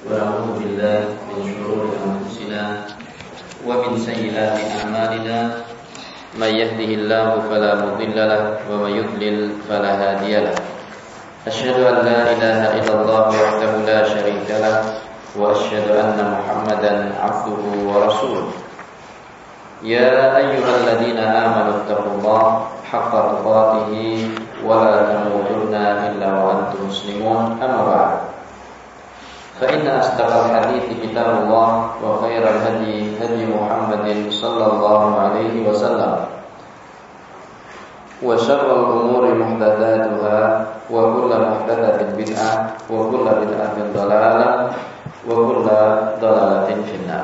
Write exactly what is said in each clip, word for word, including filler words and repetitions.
ونعوذ بالله من شرور أنفسنا ومن سيئات أعمالنا من يهده الله فلا مضل له ومن يضلل فلا هادي له أشهد أن لا إله إلا الله وحده لا شريك له وأشهد أن محمدا عبده ورسوله يا أيها الذين آمنوا اتقوا الله حق تقاته ولا تموتن إلا وأنتم مسلمون أما بعد فإن أصدق الحديث كتاب الله وخير الهدي هدي محمد صلى الله عليه وسلم وشر الأمور محدثاتها وكل محدثة بدعة وكل بدعة ضلالة وكل ضلالة في النار.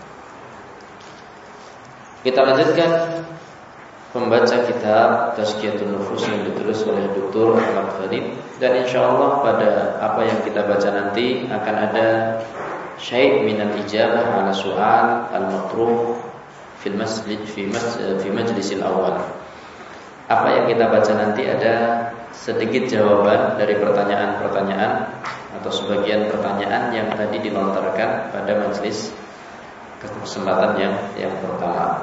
Kita lanjutkan membaca kitab Tazkiyatun Nufus yang ditulis oleh Doktor Ahmad Khalid, dan insyaallah pada apa yang kita baca nanti akan ada syai' minal ijabah ala su'al al-matruh fil masjid fi masjid fi majlisil awal. Apa yang kita baca nanti ada sedikit jawaban dari pertanyaan-pertanyaan atau sebagian pertanyaan yang tadi dilontarkan pada majelis kesempatan yang yang pertama.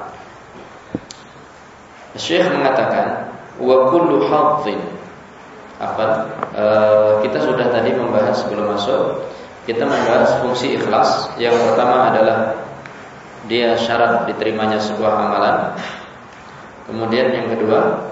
Syekh mengatakan wa kullu hadzin apa e, kita sudah tadi membahas sebelum masuk, kita membahas fungsi ikhlas. Yang pertama adalah dia syarat diterimanya sebuah amalan. Kemudian yang kedua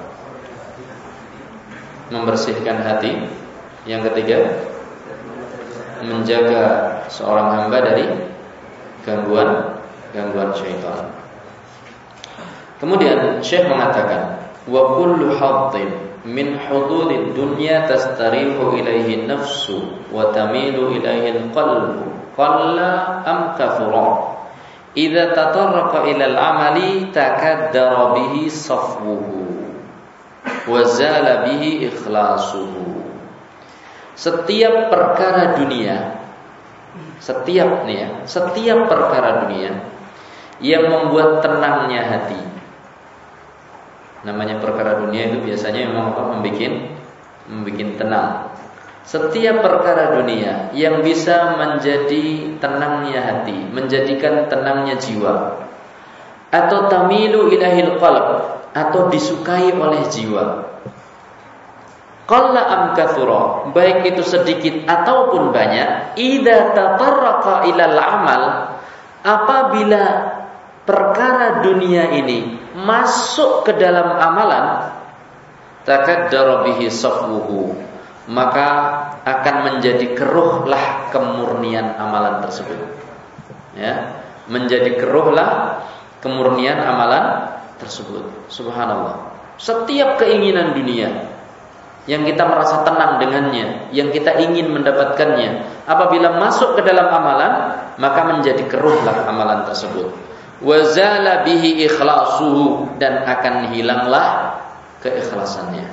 membersihkan hati. Yang ketiga menjaga seorang hamba dari gangguan gangguan syaitan. Kemudian Syekh mengatakan wa kullu haddin min hududid dunya tastarihu ilaihi nafsu wa tamilu ilaihi alqalbu qalla am kathura idza tatarraqa ila al-amali takaddara bihi safwuhu wa zala bihi ikhlasuhu. Setiap perkara dunia, setiap nih ya, setiap perkara dunia yang membuat tenangnya hati. Namanya perkara dunia itu biasanya memang apa? Membikin, membikin tenang. Setiap perkara dunia yang bisa menjadi tenangnya hati, menjadikan tenangnya jiwa, atau tamilu ilahil qalb, atau disukai oleh jiwa. Qalla am kathura, baik itu sedikit ataupun banyak, idza tatarraqa ilal amal, apabila perkara dunia ini masuk ke dalam amalan, takaddara bihi safwuhu, maka akan menjadi keruhlah kemurnian amalan tersebut. Ya, menjadi keruhlah kemurnian amalan tersebut. Subhanallah. Setiap keinginan dunia yang kita merasa tenang dengannya, yang kita ingin mendapatkannya, apabila masuk ke dalam amalan, maka menjadi keruhlah amalan tersebut. Wa zala bihi ikhlasuhu, dan akan hilanglah keikhlasannya.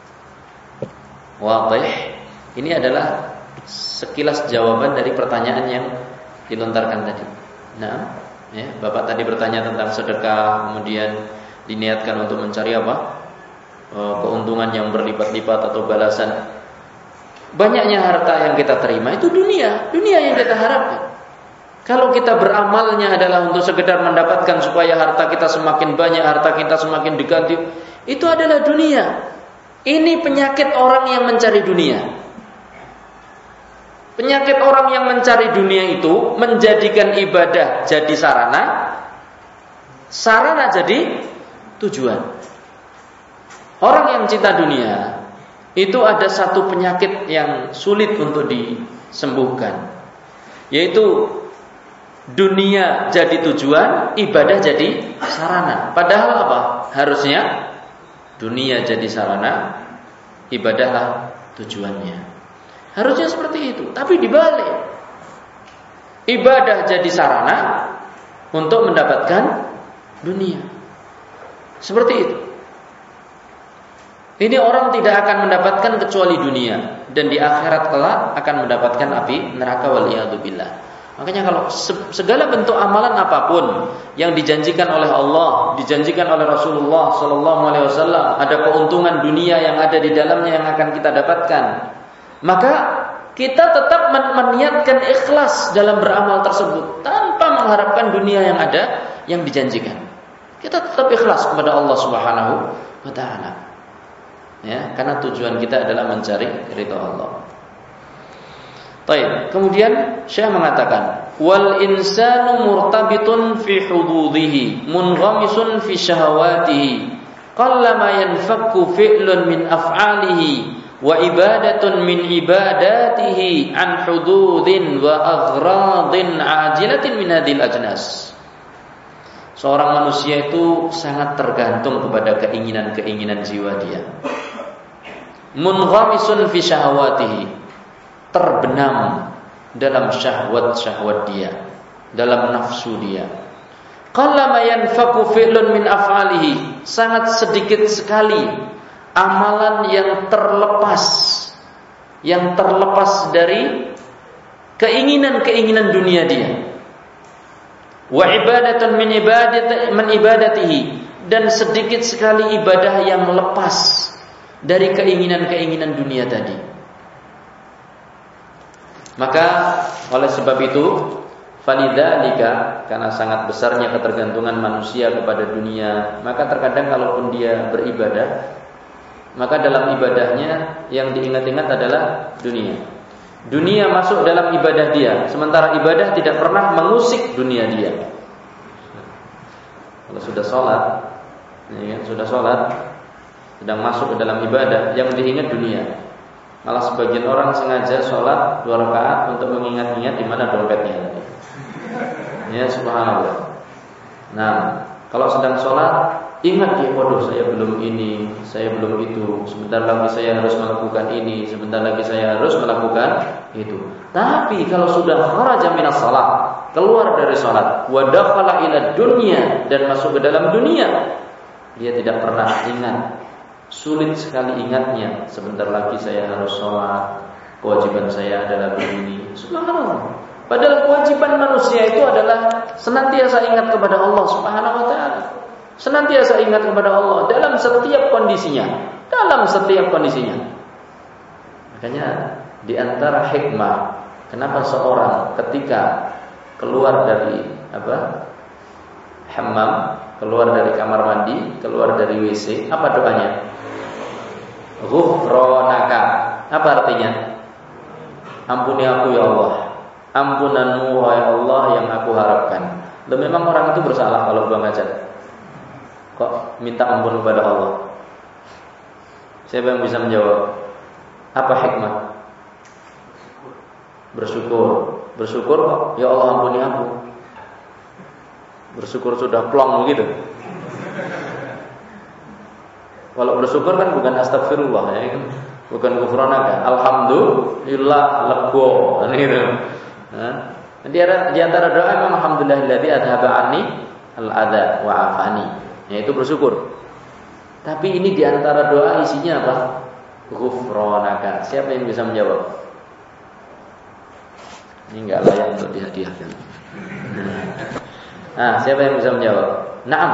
Wadih. Ini adalah sekilas jawaban dari pertanyaan yang dilontarkan tadi. Nah, ya, Bapak tadi bertanya tentang sedekah, kemudian diniatkan untuk mencari apa? Keuntungan yang berlipat-lipat atau balasan. Banyaknya harta yang kita terima itu dunia, dunia yang kita harapkan. Kalau kita beramalnya adalah untuk sekedar mendapatkan supaya harta kita semakin banyak, harta kita semakin diganti, itu adalah dunia. Ini penyakit orang yang mencari dunia. Penyakit orang yang mencari dunia itu menjadikan ibadah jadi sarana, sarana jadi tujuan. Orang yang cinta dunia itu ada satu penyakit yang sulit untuk disembuhkan, yaitu dunia jadi tujuan, ibadah jadi sarana. Padahal apa? Harusnya dunia jadi sarana, ibadahlah tujuannya. Harusnya seperti itu, tapi dibalik. Ibadah jadi sarana untuk mendapatkan dunia. Seperti itu. Ini orang tidak akan mendapatkan kecuali dunia, dan di akhirat kelak akan mendapatkan api neraka, waliyadzubillah. Makanya kalau segala bentuk amalan apapun yang dijanjikan oleh Allah, dijanjikan oleh Rasulullah sallallahu alaihi wasallam, ada keuntungan dunia yang ada di dalamnya yang akan kita dapatkan, maka kita tetap meniatkan ikhlas dalam beramal tersebut tanpa mengharapkan dunia yang ada yang dijanjikan. Kita tetap ikhlas kepada Allah Subhanahu wa taala. Ya, karena tujuan kita adalah mencari ridha Allah. Baik, kemudian Syekh mengatakan, wal insanu murtabitun fi hududihi, munghamisun fi syahawatihi, qallama yanfakku fi'lun min af'alihi wa ibadatun min ibadatihi an hududin wa aghradin ajilatin min hadhil ajnas. Seorang manusia itu sangat tergantung kepada keinginan-keinginan jiwa dia. Munghamisun fi syahawatihi, terbenam dalam syahwat-syahwat dia, dalam nafsu dia. Qallama yanfaku fi'lun min af'alihi, sangat sedikit sekali amalan yang terlepas yang terlepas dari keinginan-keinginan dunia dia. Wa ibadatun min ibadati min ibadatihi, dan sedikit sekali ibadah yang lepas dari keinginan-keinginan dunia tadi. Maka oleh sebab itu, falidzalika, karena sangat besarnya ketergantungan manusia kepada dunia, maka terkadang kalaupun dia beribadah, maka dalam ibadahnya yang diingat-ingat adalah dunia. Dunia masuk dalam ibadah dia, sementara ibadah tidak pernah mengusik dunia dia. Kalau sudah sholat, ya, sudah sholat, sedang masuk ke dalam ibadah, yang diingat dunia. Malah sebagian orang sengaja sholat dua rakaat untuk mengingat-ingat di mana dompetnya. Ya, subhanallah. Nah, kalau sedang sholat, ingat dia, waduh saya belum ini, saya belum itu, sebentar lagi saya harus melakukan ini, sebentar lagi saya harus melakukan itu. Tapi kalau sudah kharaja minas shalah, keluar dari sholat, wa dakhala ila dunya, dan masuk ke dalam dunia, dia tidak pernah ingat. Sulit sekali ingatnya, sebentar lagi saya harus sholat, kewajiban saya adalah begini. Subhanallah. Padahal kewajiban manusia itu adalah senantiasa ingat kepada Allah Subhanahu wa taala. Senantiasa ingat kepada Allah dalam setiap kondisinya, dalam setiap kondisinya. Makanya di antara hikmah kenapa seorang ketika keluar dari apa? hammam, keluar dari kamar mandi, keluar dari W C, apa doanya? Ghufranaka. Apa artinya? Ampuni aku ya Allah. Ampunanmu wahai Allah yang aku harapkan. Loh, memang orang itu bersalah kalau buang hajat. Kok minta ampun kepada Allah? Siapa yang bisa menjawab? Apa hikmah? Bersyukur. Bersyukur kok, ya Allah ampuni aku. Bersyukur sudah plong begitu. Kalau bersyukur kan bukan astagfirullah, ya, bukan ghufranaka. Alhamdulillah lego, gitu. Nah, di antara doa memang alhamdulillahilladzi adhaba anni al-adza wa afani. Yaitu bersyukur. Tapi ini di antara doa isinya apa? Ghufranaka. Siapa yang bisa menjawab? Ini enggak layak untuk dihadiahkan. Nah, siapa yang bisa menjawab? Naam.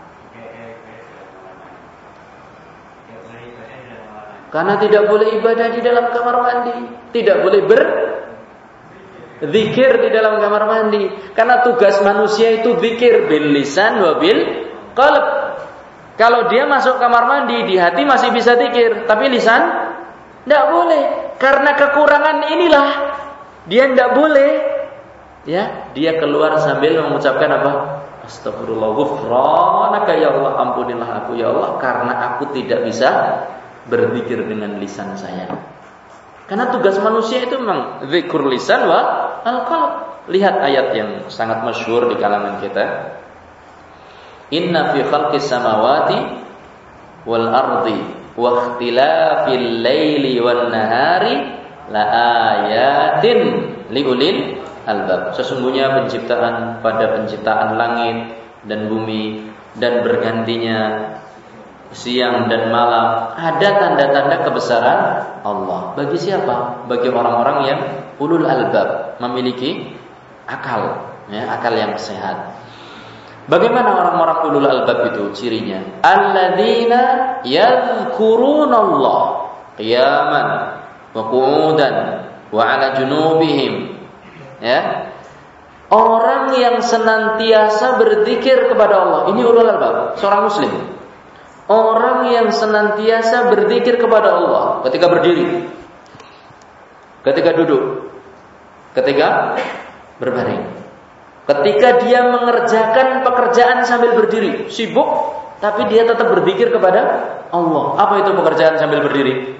Karena tidak boleh ibadah di dalam kamar mandi, tidak boleh berzikir di dalam kamar mandi. Karena tugas manusia itu zikir bil lisan wa bil qalb. Kalau dia masuk kamar mandi, di hati masih bisa zikir, tapi lisan tidak boleh. Karena kekurangan inilah dia tidak boleh. Ya, dia keluar sambil mengucapkan apa? Astagfirullah, ghufranaka ya Allah, ampunilah aku ya Allah, karena aku tidak bisa berzikir dengan lisan saya. Karena tugas manusia itu memang zikrul lisan wa al-qalb. Lihat ayat yang sangat masyhur di kalangan kita. Inna fi khalqis samawati wal ardi wa ikhtilafil laili wan nahari la ayatin liulil albab. Sesungguhnya penciptaan pada penciptaan langit dan bumi dan bergantinya siang dan malam ada tanda-tanda kebesaran Allah. Bagi siapa? Bagi orang-orang yang ulul albab, memiliki akal, ya, akal yang sehat. Bagaimana orang-orang ulul albab itu cirinya? Alladzina yadhkurunallah qiyaman wa qu'udan wa ala junubihim. Ya. Orang yang senantiasa berzikir kepada Allah, ini ulul albab, seorang muslim. Orang yang senantiasa berzikir kepada Allah ketika berdiri, ketika duduk, ketika berbaring, ketika dia mengerjakan pekerjaan sambil berdiri, sibuk tapi dia tetap berzikir kepada Allah. Apa itu pekerjaan sambil berdiri?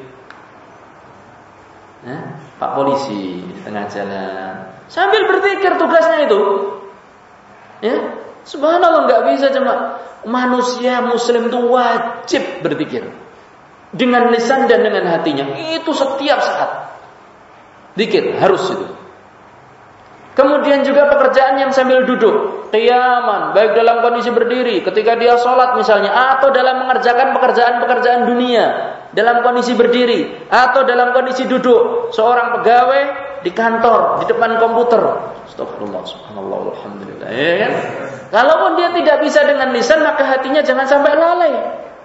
Nah, Pak polisi di tengah jalan sambil berzikir, tugasnya itu. Ya, subhanallah, nggak bisa cuma manusia muslim itu wajib berzikir dengan lisan dan dengan hatinya. Itu setiap saat. Zikir harus itu. Kemudian juga pekerjaan yang sambil duduk, qiyaman, baik dalam kondisi berdiri, ketika dia sholat misalnya, atau dalam mengerjakan pekerjaan-pekerjaan dunia, dalam kondisi berdiri, atau dalam kondisi duduk, seorang pegawai di kantor, di depan komputer. Astagfirullah, subhanallah, alhamdulillah. Ya kan? Kalaupun dia tidak bisa dengan lisan, maka hatinya jangan sampai lalai.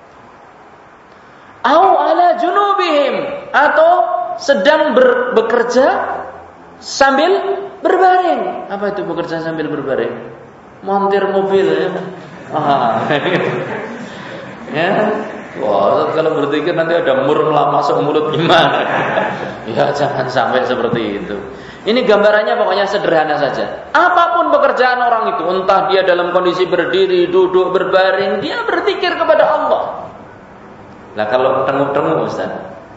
Au ala junubihim, atau sedang ber, bekerja sambil berbaring. Apa itu bekerja sambil berbaring? Montir mobil ya. Ah. Ya. Wah, kalau berzikir nanti ada mur masuk mulut gimana? Ya jangan sampai seperti itu. Ini gambarannya pokoknya sederhana saja. Apapun pekerjaan orang itu, entah dia dalam kondisi berdiri, duduk, berbaring, dia berzikir kepada Allah. Nah kalau tenguk-tenguk Ustaz,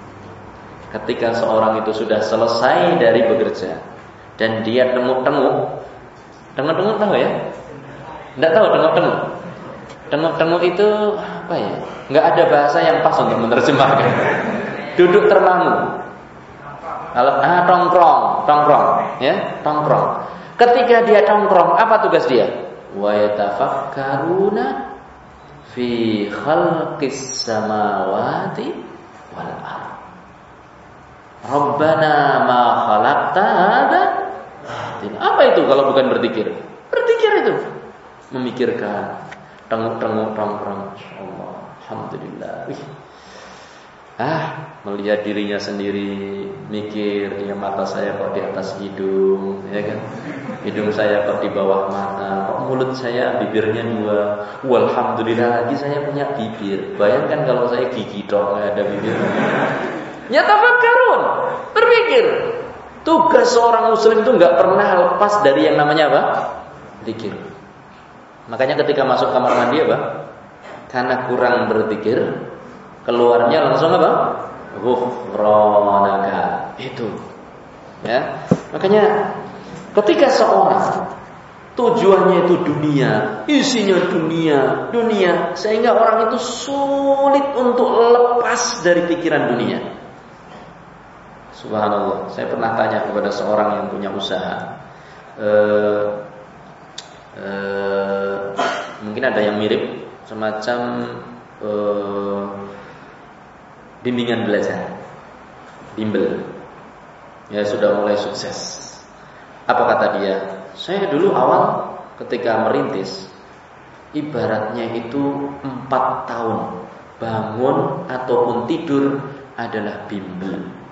ketika seorang itu sudah selesai dari bekerja dan dia tenguk-tenguk, tenguk-tenguk tahu ya? Enggak tahu tenguk-tenguk. Tenguk-tenguk itu apa ya? Enggak ada bahasa yang pas untuk menerjemahkan. Duduk termangu. Kalau ah tongkrong, tongkrong, ya, tongkrong. Ketika dia tongkrong, apa tugas dia? Wa yatafakkaruna fi khalqis samawati wal ardh. Rabbana ma khalaqta hadza. Apa itu kalau bukan berzikir? Berzikir itu memikirkan, tenguk-tenguk tongkrong. Allah, alhamdulillah. Wih. Ah, melihat dirinya sendiri, mikir, ya mata saya kok di atas hidung, ya kan? Hidung saya kok di bawah mata, kok mulut saya bibirnya dua. Walhamdulillah lagi saya punya bibir. Bayangkan kalau saya gigi dong, nggak ada bibir. Ya tafakkarun, berpikir. Tugas seorang muslim itu nggak pernah lepas dari yang namanya apa? Zikir. Makanya ketika masuk kamar mandi apa? Karena kurang berzikir, keluarnya langsung apa? Ghufranaka. Itu. Ya. Makanya ketika seorang tujuannya itu dunia, isinya dunia, dunia, sehingga orang itu sulit untuk lepas dari pikiran dunia. Subhanallah, saya pernah tanya kepada seorang yang punya usaha. Eh, eh, mungkin ada yang mirip, semacam eh, bimbingan belajar, bimbel. Ya sudah mulai sukses. Apa kata dia? Saya dulu awal ketika merintis, ibaratnya itu empat tahun bangun ataupun tidur adalah bimbel.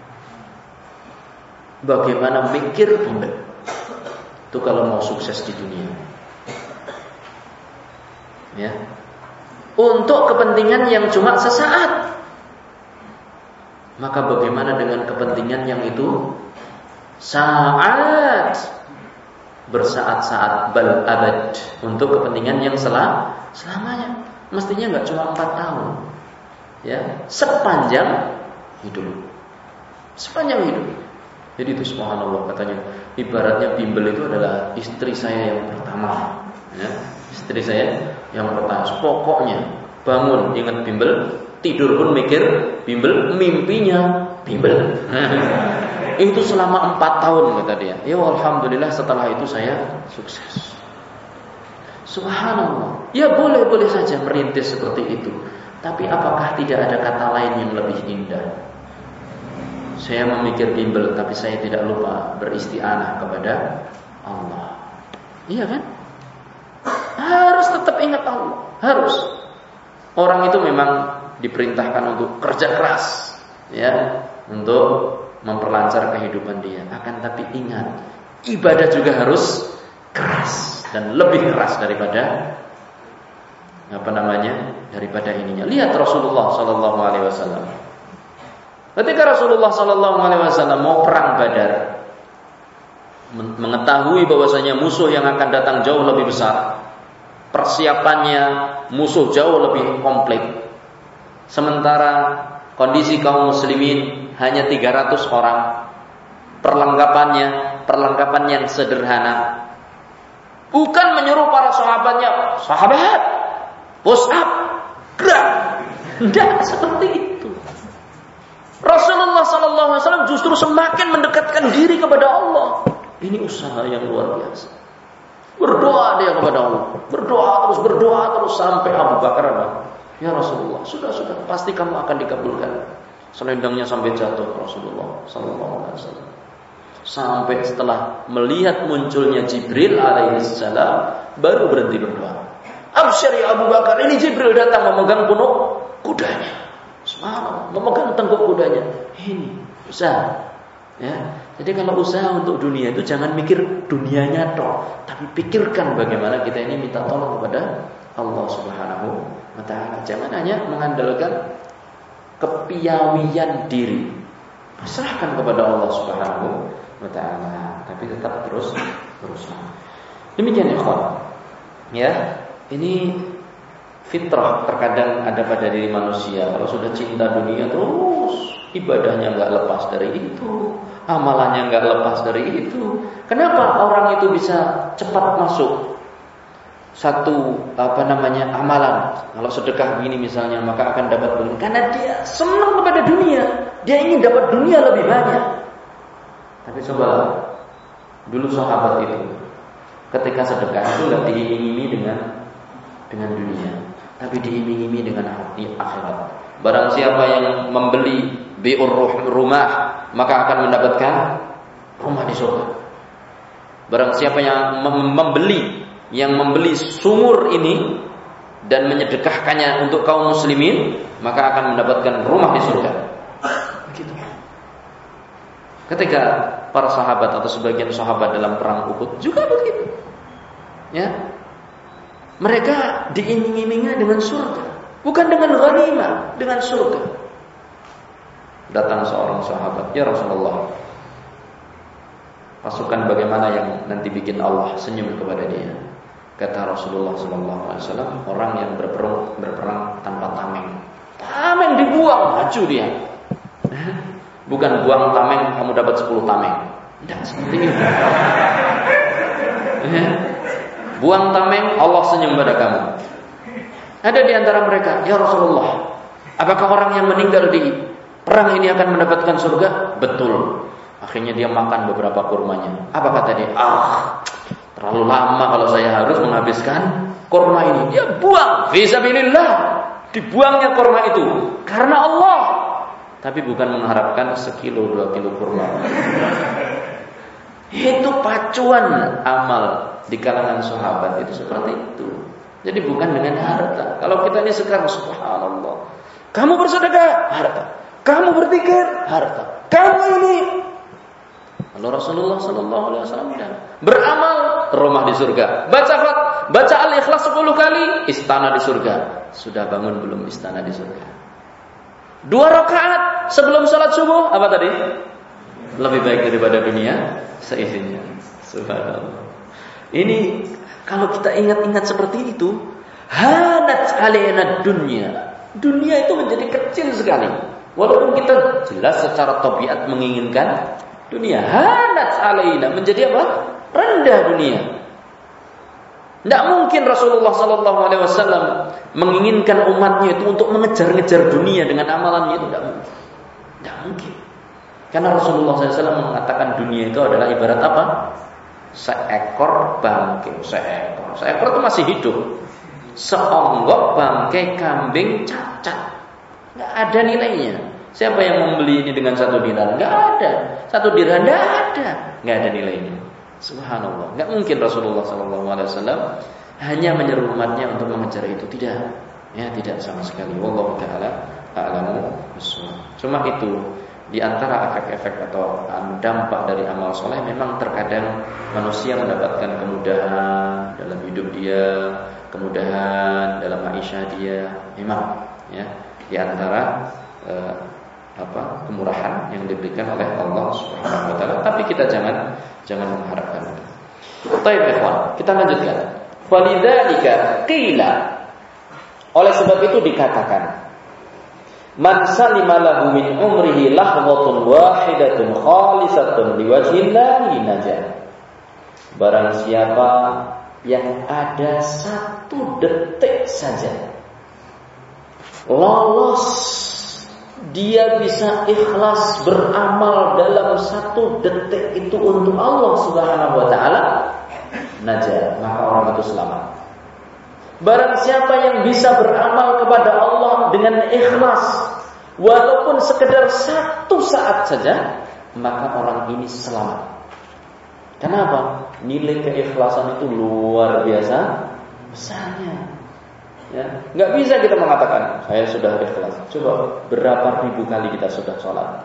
Bagaimana mikir bimbel. Itu kalau mau sukses di dunia. Ya. Untuk kepentingan yang cuma sesaat. Maka bagaimana dengan kepentingan yang itu saat, bersaat-saat, bal abad, untuk kepentingan yang selam, selamanya. Mestinya nggak cuma empat tahun, ya, sepanjang hidup, sepanjang hidup. Jadi itu subhanallah, katanya ibaratnya bimbel itu adalah istri saya yang pertama, ya, istri saya yang pertama. Pokoknya bangun ingat bimbel, tidur pun mikir bimbel, mimpinya bimbel. Itu selama empat tahun kata dia. Ya alhamdulillah setelah itu saya sukses. Subhanallah. Ya boleh-boleh saja merintis seperti itu. Tapi apakah tidak ada kata lain yang lebih indah? Saya memikir bimbel tapi saya tidak lupa beristi'anah kepada Allah. Iya kan? Harus tetap ingat Allah. Harus. Orang itu memang diperintahkan untuk kerja keras, ya, untuk memperlancar kehidupan dia. Akan tapi ingat, ibadah juga harus keras dan lebih keras daripada apa namanya? daripada ininya. Lihat Rasulullah sallallahu alaihi wasallam. Ketika Rasulullah sallallahu alaihi wasallam mau perang Badar, mengetahui bahwasanya musuh yang akan datang jauh lebih besar, persiapannya musuh jauh lebih komplit. Sementara kondisi kaum muslimin hanya tiga ratus orang. Perlengkapannya perlengkapan yang sederhana. Bukan menyuruh para sahabatnya, sahabat, push up, gerak. Tidak seperti itu. Rasulullah sallallahu alaihi wasallam justru semakin mendekatkan diri kepada Allah. Ini usaha yang luar biasa. Berdoa dia kepada Allah, berdoa terus, berdoa terus sampai Abu Bakar apa? Ya Rasulullah, sudah sudah, pasti kamu akan dikabulkan. Selendangnya sampai jatuh Rasulullah sallallahu alaihi wasallam. Sampai setelah melihat munculnya Jibril alaihissalam, baru berhenti berdoa. Absyir ya Abu Bakar, ini Jibril datang memegang punuk kudanya. Subhanallah, memegang tengkuk kudanya. Ini usaha. Ya, jadi kalau usaha untuk dunia itu jangan mikir dunianya toh, tapi pikirkan bagaimana kita ini minta tolong kepada Allah Subhanahu wa taala. Jangan hanya mengandalkan kepiawian diri. Pasrahkan kepada Allah Subhanahu wa taala, tapi tetap terus berusaha. Demikian ikhwan. Ya, ini fitrah terkadang ada pada diri manusia. Kalau sudah cinta dunia terus, ibadahnya enggak lepas dari itu, amalannya enggak lepas dari itu. Kenapa orang itu bisa cepat masuk satu apa namanya amalan? Kalau sedekah begini misalnya, maka akan dapat begini. Karena dia senang kepada dunia, dia ingin dapat dunia lebih banyak. Tapi coba dulu sahabat itu ketika sedekah itu enggak diiming-imingi dengan dengan dunia, tapi diiming-imingi dengan hati akhirat. Barang siapa yang membeli bi'ur rumah, maka akan mendapatkan rumah di surga. Barang siapa yang membeli yang membeli sumur ini dan menyedekahkannya untuk kaum muslimin, maka akan mendapatkan rumah di surga. Begitu. Ketika para sahabat atau sebagian sahabat dalam perang Uhud juga begitu. Ya. Mereka diiming-imingi dengan surga, bukan dengan ghanimah, dengan surga. Datang seorang sahabat, ya Rasulullah, pasukan bagaimana yang nanti bikin Allah senyum kepada dia? Kata Rasulullah sallallahu alaihi wasallam, orang yang berperang berperang tanpa tameng. Tameng dibuang, maju dia. Bukan buang tameng kamu dapat sepuluh tameng. Tidak seperti itu. Buang tameng, Allah senyum pada kamu. Ada di antara mereka, ya Rasulullah, apakah orang yang meninggal di perang ini akan mendapatkan surga? Betul. Akhirnya dia makan beberapa kurmanya. Apa kata dia? Ah, terlalu lama kalau saya harus menghabiskan kurma ini. Dia buang, fisabilillah. Dibuangnya kurma itu karena Allah, tapi bukan mengharapkan sekilo dua kilo kurma. Itu pacuan amal di kalangan sahabat itu seperti itu. Jadi bukan dengan harta. Kalau kita ini sekarang subhanallah, kamu bersedekah, harta. Kamu berzikir, harta. Kamu ini. Kalau Rasulullah sallallahu alaihi wasallam beramal, rumah di surga. Baca baca Al-Ikhlas sepuluh kali, istana di surga. Sudah bangun belum istana di surga? Dua rakaat sebelum salat subuh, apa tadi? Lebih baik daripada dunia seisinya. Subhanallah. Ini kalau kita ingat-ingat seperti itu, hanat alaina dunya. Dunia itu menjadi kecil sekali. Walaupun kita jelas secara tabiat menginginkan dunia, hanat alaina menjadi apa? Rendah dunia. Tidak mungkin Rasulullah sallallahu alaihi wasallam menginginkan umatnya itu untuk mengejar-ngejar dunia dengan amalannya, itu tidak mungkin. Tidak mungkin. Karena Rasulullah sallallahu alaihi wasallam mengatakan dunia itu adalah ibarat apa? Seekor bangkai, seekor, seekor itu masih hidup. Seonggok bangkai kambing cacat, nggak ada nilainya. Siapa yang membeli ini dengan satu dinar? Nggak ada. Satu dirham nggak ada, nggak ada nilainya. Subhanallah, nggak mungkin Rasulullah Sallallahu Alaihi Wasallam hanya menyeru umatnya untuk mengejar itu, tidak, ya tidak sama sekali. Wallahu taala a'lamu bishawab. Cuma itu Di antara efek-efek atau dampak dari amal soleh, memang terkadang manusia mendapatkan kemudahan dalam hidup dia, kemudahan dalam maisha dia. Memang, ya, di antara eh, apa kemurahan yang diberikan oleh Allah Subhanahu Wa Taala. Tapi kita jangan jangan mengharapkan itu. Baik, ikhwan, kita lanjutkan. Walidzalika qila, oleh sebab itu dikatakan, man salima lahu min umrihi lahwatun wahidatun khalisatun liwajhillahi najah. Barang siapa yang ada satu detik saja lolos, dia bisa ikhlas beramal dalam satu detik itu untuk Allah Subhanahu wa taala, najah, maka orang itu selamat. Barang siapa yang bisa beramal kepada Allah dengan ikhlas, walaupun sekedar satu saat saja, maka orang ini selamat. Kenapa? Nilai keikhlasan itu luar biasa besarnya. Ya, nggak bisa kita mengatakan saya sudah ikhlas. Coba berapa ribu kali kita sudah sholat?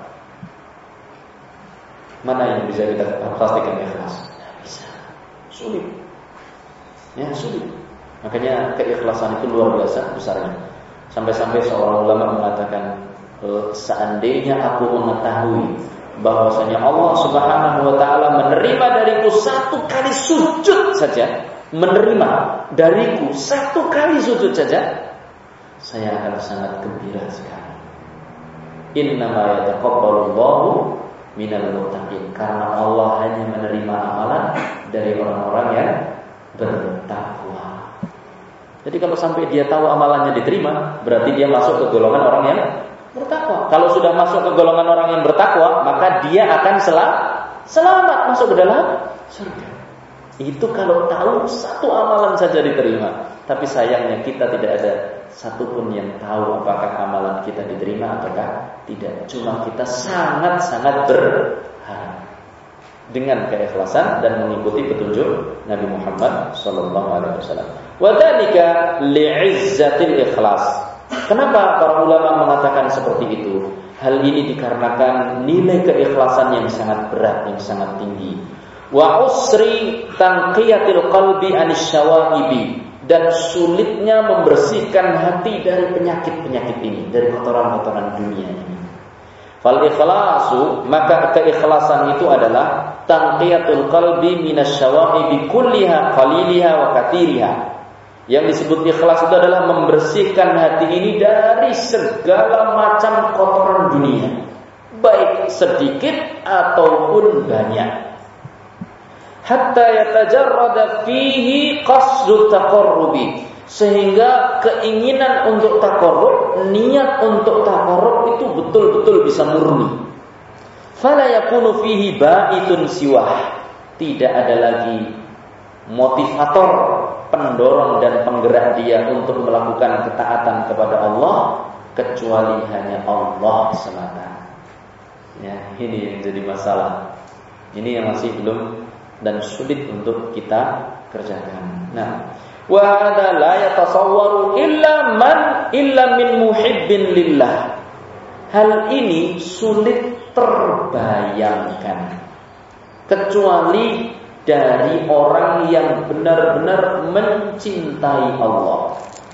Mana yang bisa kita pastikan ikhlas? Nggak bisa. Sulit. Ya, sulit. Makanya keikhlasan itu luar biasa besarnya. Sampai-sampai seorang ulama mengatakan, e, seandainya aku mengetahui bahwasanya Allah Subhanahu wa taala menerima dariku satu kali sujud saja, menerima dariku satu kali sujud saja, saya akan sangat gembira sekali. Innama yataqabbalullahu minal muttaqin, karena Allah hanya menerima amalan dari orang-orang yang bertakwa. Jadi kalau sampai dia tahu amalannya diterima, berarti dia masuk ke golongan orang yang bertakwa. Kalau sudah masuk ke golongan orang yang bertakwa, maka dia akan sel- selamat masuk ke dalam surga. Itu kalau tahu satu amalan saja diterima. Tapi sayangnya kita tidak ada satupun yang tahu apakah amalan kita diterima ataukah tidak. Cuma kita sangat-sangat berharap dengan keikhlasan dan mengikuti petunjuk Nabi Muhammad sallallahu alaihi wasallam. Wa dzalika li'izzatil ikhlas. Kenapa para ulama mengatakan seperti itu? Hal ini dikarenakan nilai keikhlasan yang sangat berat, yang sangat tinggi. Wa usri tanqiyatil qalbi anisyawaibi, dan sulitnya membersihkan hati dari penyakit-penyakit ini, dari kotoran-kotoran dunia ini. Fal ikhlasu, maka keikhlasan itu adalah tanqiyatul qalbi minasyawaibi kulliha qaliliha wa katsiriha. Yang disebut ikhlas itu adalah membersihkan hati ini dari segala macam kotoran dunia, baik sedikit ataupun banyak. Hatta yatajarrada fihi qasdut taqarrubi, sehingga keinginan untuk taqarrub, niat untuk taqarrub itu betul-betul bisa murni. Fala yakunu fihi ba'itun siwah, tidak ada lagi motivator, pendorong dan penggerak dia untuk melakukan ketaatan kepada Allah kecuali hanya Allah semata. Ya, ini yang jadi masalah. Ini yang masih belum dan sulit untuk kita kerjakan. Nah, wa hadza la yatasawwaru illa man illa min muhibbin lillah. Hal ini sulit terbayangkan kecuali dari orang yang benar-benar mencintai Allah.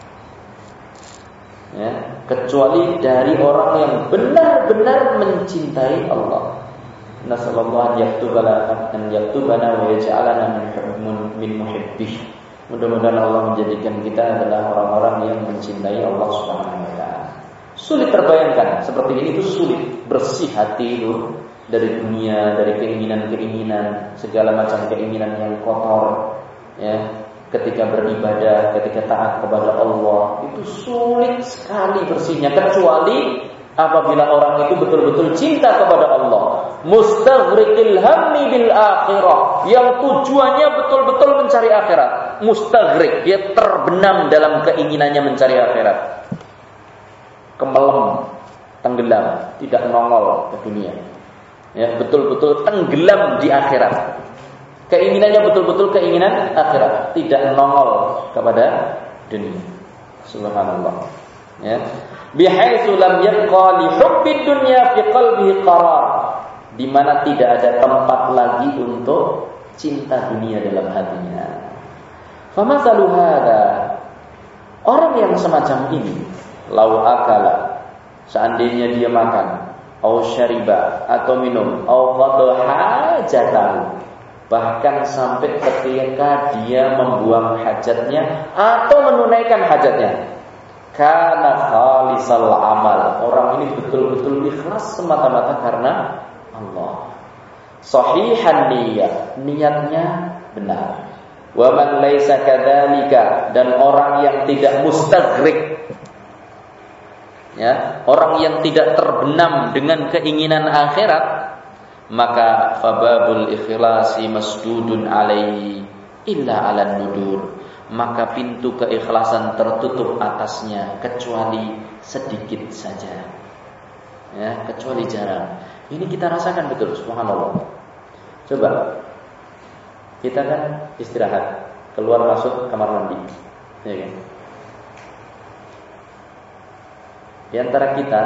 Ya, kecuali dari orang yang benar-benar mencintai Allah. Nasallallahu an yaktubana an yaktubana wa yaj'alana min muhibbih. Mudah-mudahan Allah menjadikan kita adalah orang-orang yang mencintai Allah Subhanahu wa taala. Sulit terbayangkan seperti ini, itu sulit. Bersih hati itu dari dunia, dari keinginan-keinginan, segala macam keinginan yang kotor, ya. Ketika beribadah, ketika taat kepada Allah, itu sulit sekali bersihnya, kecuali apabila orang itu betul-betul cinta kepada Allah, mustaghriqil hammi bil akhirah, yang tujuannya betul-betul mencari akhirat. Mustaghriq, dia terbenam dalam keinginannya mencari akhirat. Kemelem, tenggelam, tidak nongol ke dunia. Ya, betul-betul tenggelam di akhirat. Keinginannya betul-betul keinginan akhirat, tidak nongol kepada dunia. Subhanallah. Ya. Bihaitsu lam yabqa li hubbid dunya fi qalbihi qarar. Di mana tidak ada tempat lagi untuk cinta dunia dalam hatinya. Famathalu hadza, orang yang semacam ini, lau akala, seandainya dia makan, au syariba, atau minum, au qada hajatahu, bahkan sampai ketika dia membuang hajatnya atau menunaikan hajatnya, kana khalisal amal, orang ini betul-betul ikhlas semata-mata karena Allah. Sahihan niyat, niatnya benar. Wa man laisa kadzalika, dan orang yang tidak mustagrik, ya, orang yang tidak terbenam dengan keinginan akhirat, maka fababul ikhlasi masdudun alaihi illa ala nudur, maka pintu keikhlasan tertutup atasnya kecuali sedikit saja, ya, kecuali jarang. Ini kita rasakan betul, subhanallah. Coba kita kan istirahat, keluar masuk kamar mandi, ya kan? Di antara kita,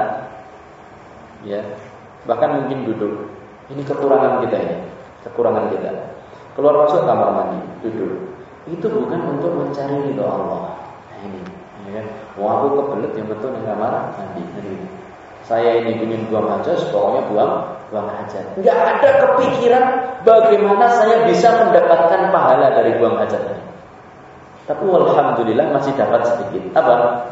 ya, bahkan mungkin duduk, ini kekurangan kita ini, kekurangan kita. Keluar masuk kamar mandi, duduk, itu bukan untuk mencari ridho Allah. Nah ini, ya kan? Wah, aku kebelet yang betul di kamar mandi. Ini. Saya ini ingin buang hajat, pokoknya buang buang hajat. Enggak ada kepikiran bagaimana saya bisa mendapatkan pahala dari buang hajat ini. Tapi alhamdulillah masih dapat sedikit. Apa?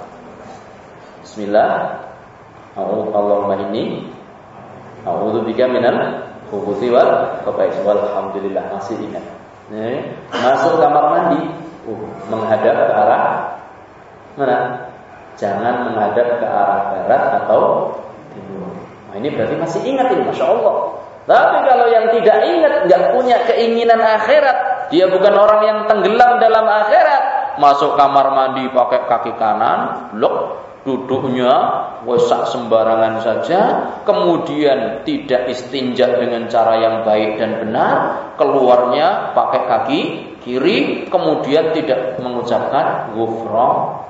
Bismillah. Allahumma inni a'udzubika minal khubuthi wal khaba'its. Alhamdulillah masih ingat. Nih, masuk kamar mandi, uh, menghadap ke arah mana? Jangan menghadap ke arah barat atau timur. Nah, ini berarti masih ingat ini, masya Allah. Tapi kalau yang tidak ingat, nggak punya keinginan akhirat, dia bukan orang yang tenggelam dalam akhirat, masuk kamar mandi pakai kaki kanan, blok, duduknya wesak sembarangan saja, kemudian tidak istinja dengan cara yang baik dan benar, keluarnya pakai kaki kiri, kemudian tidak mengucapkan ghufran.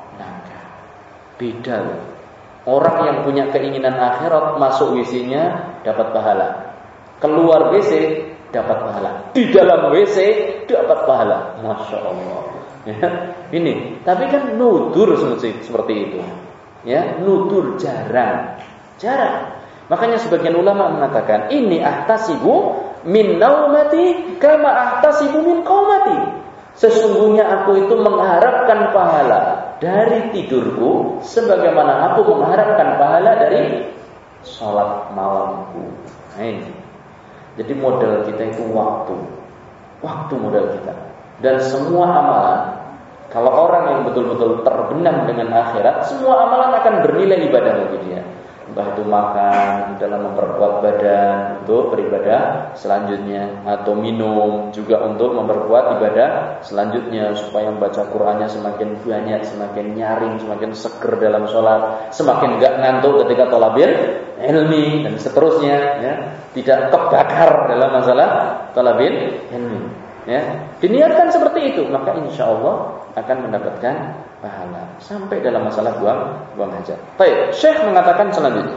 Beda. Orang yang punya keinginan akhirat masuk W C-nya dapat pahala, keluar W C dapat pahala, di dalam W C dapat pahala. Masya Allah. Ya, ini. Tapi kan nudur seperti itu. Ya, nudur jarang, jarang. Makanya sebagian ulama mengatakan ini ahtasibu min naumati kama ahtasibu min qaumati. Sesungguhnya aku itu mengharapkan pahala dari tidurku sebagaimana aku mengharapkan pahala dari sholat malamku. Nah ini. Jadi modal kita itu waktu. Waktu modal kita. Dan semua amalan, kalau orang yang betul-betul terbenam dengan akhirat, semua amalan akan bernilai ibadah bagi dia. Entah itu makan dalam memperkuat badan untuk beribadah selanjutnya, atau minum juga untuk memperkuat ibadah selanjutnya, supaya membaca Qur'annya semakin banyak, semakin nyaring, semakin seger dalam sholat, semakin enggak ngantuk ketika thalabil ilmi dan seterusnya, ya, tidak kebakar dalam masalah thalabil ilmi, ya. Diniatkan seperti itu, maka insya Allah akan mendapatkan pahala sampai dalam masalah buang buang hajat. Baik, Syekh mengatakan selanjutnya,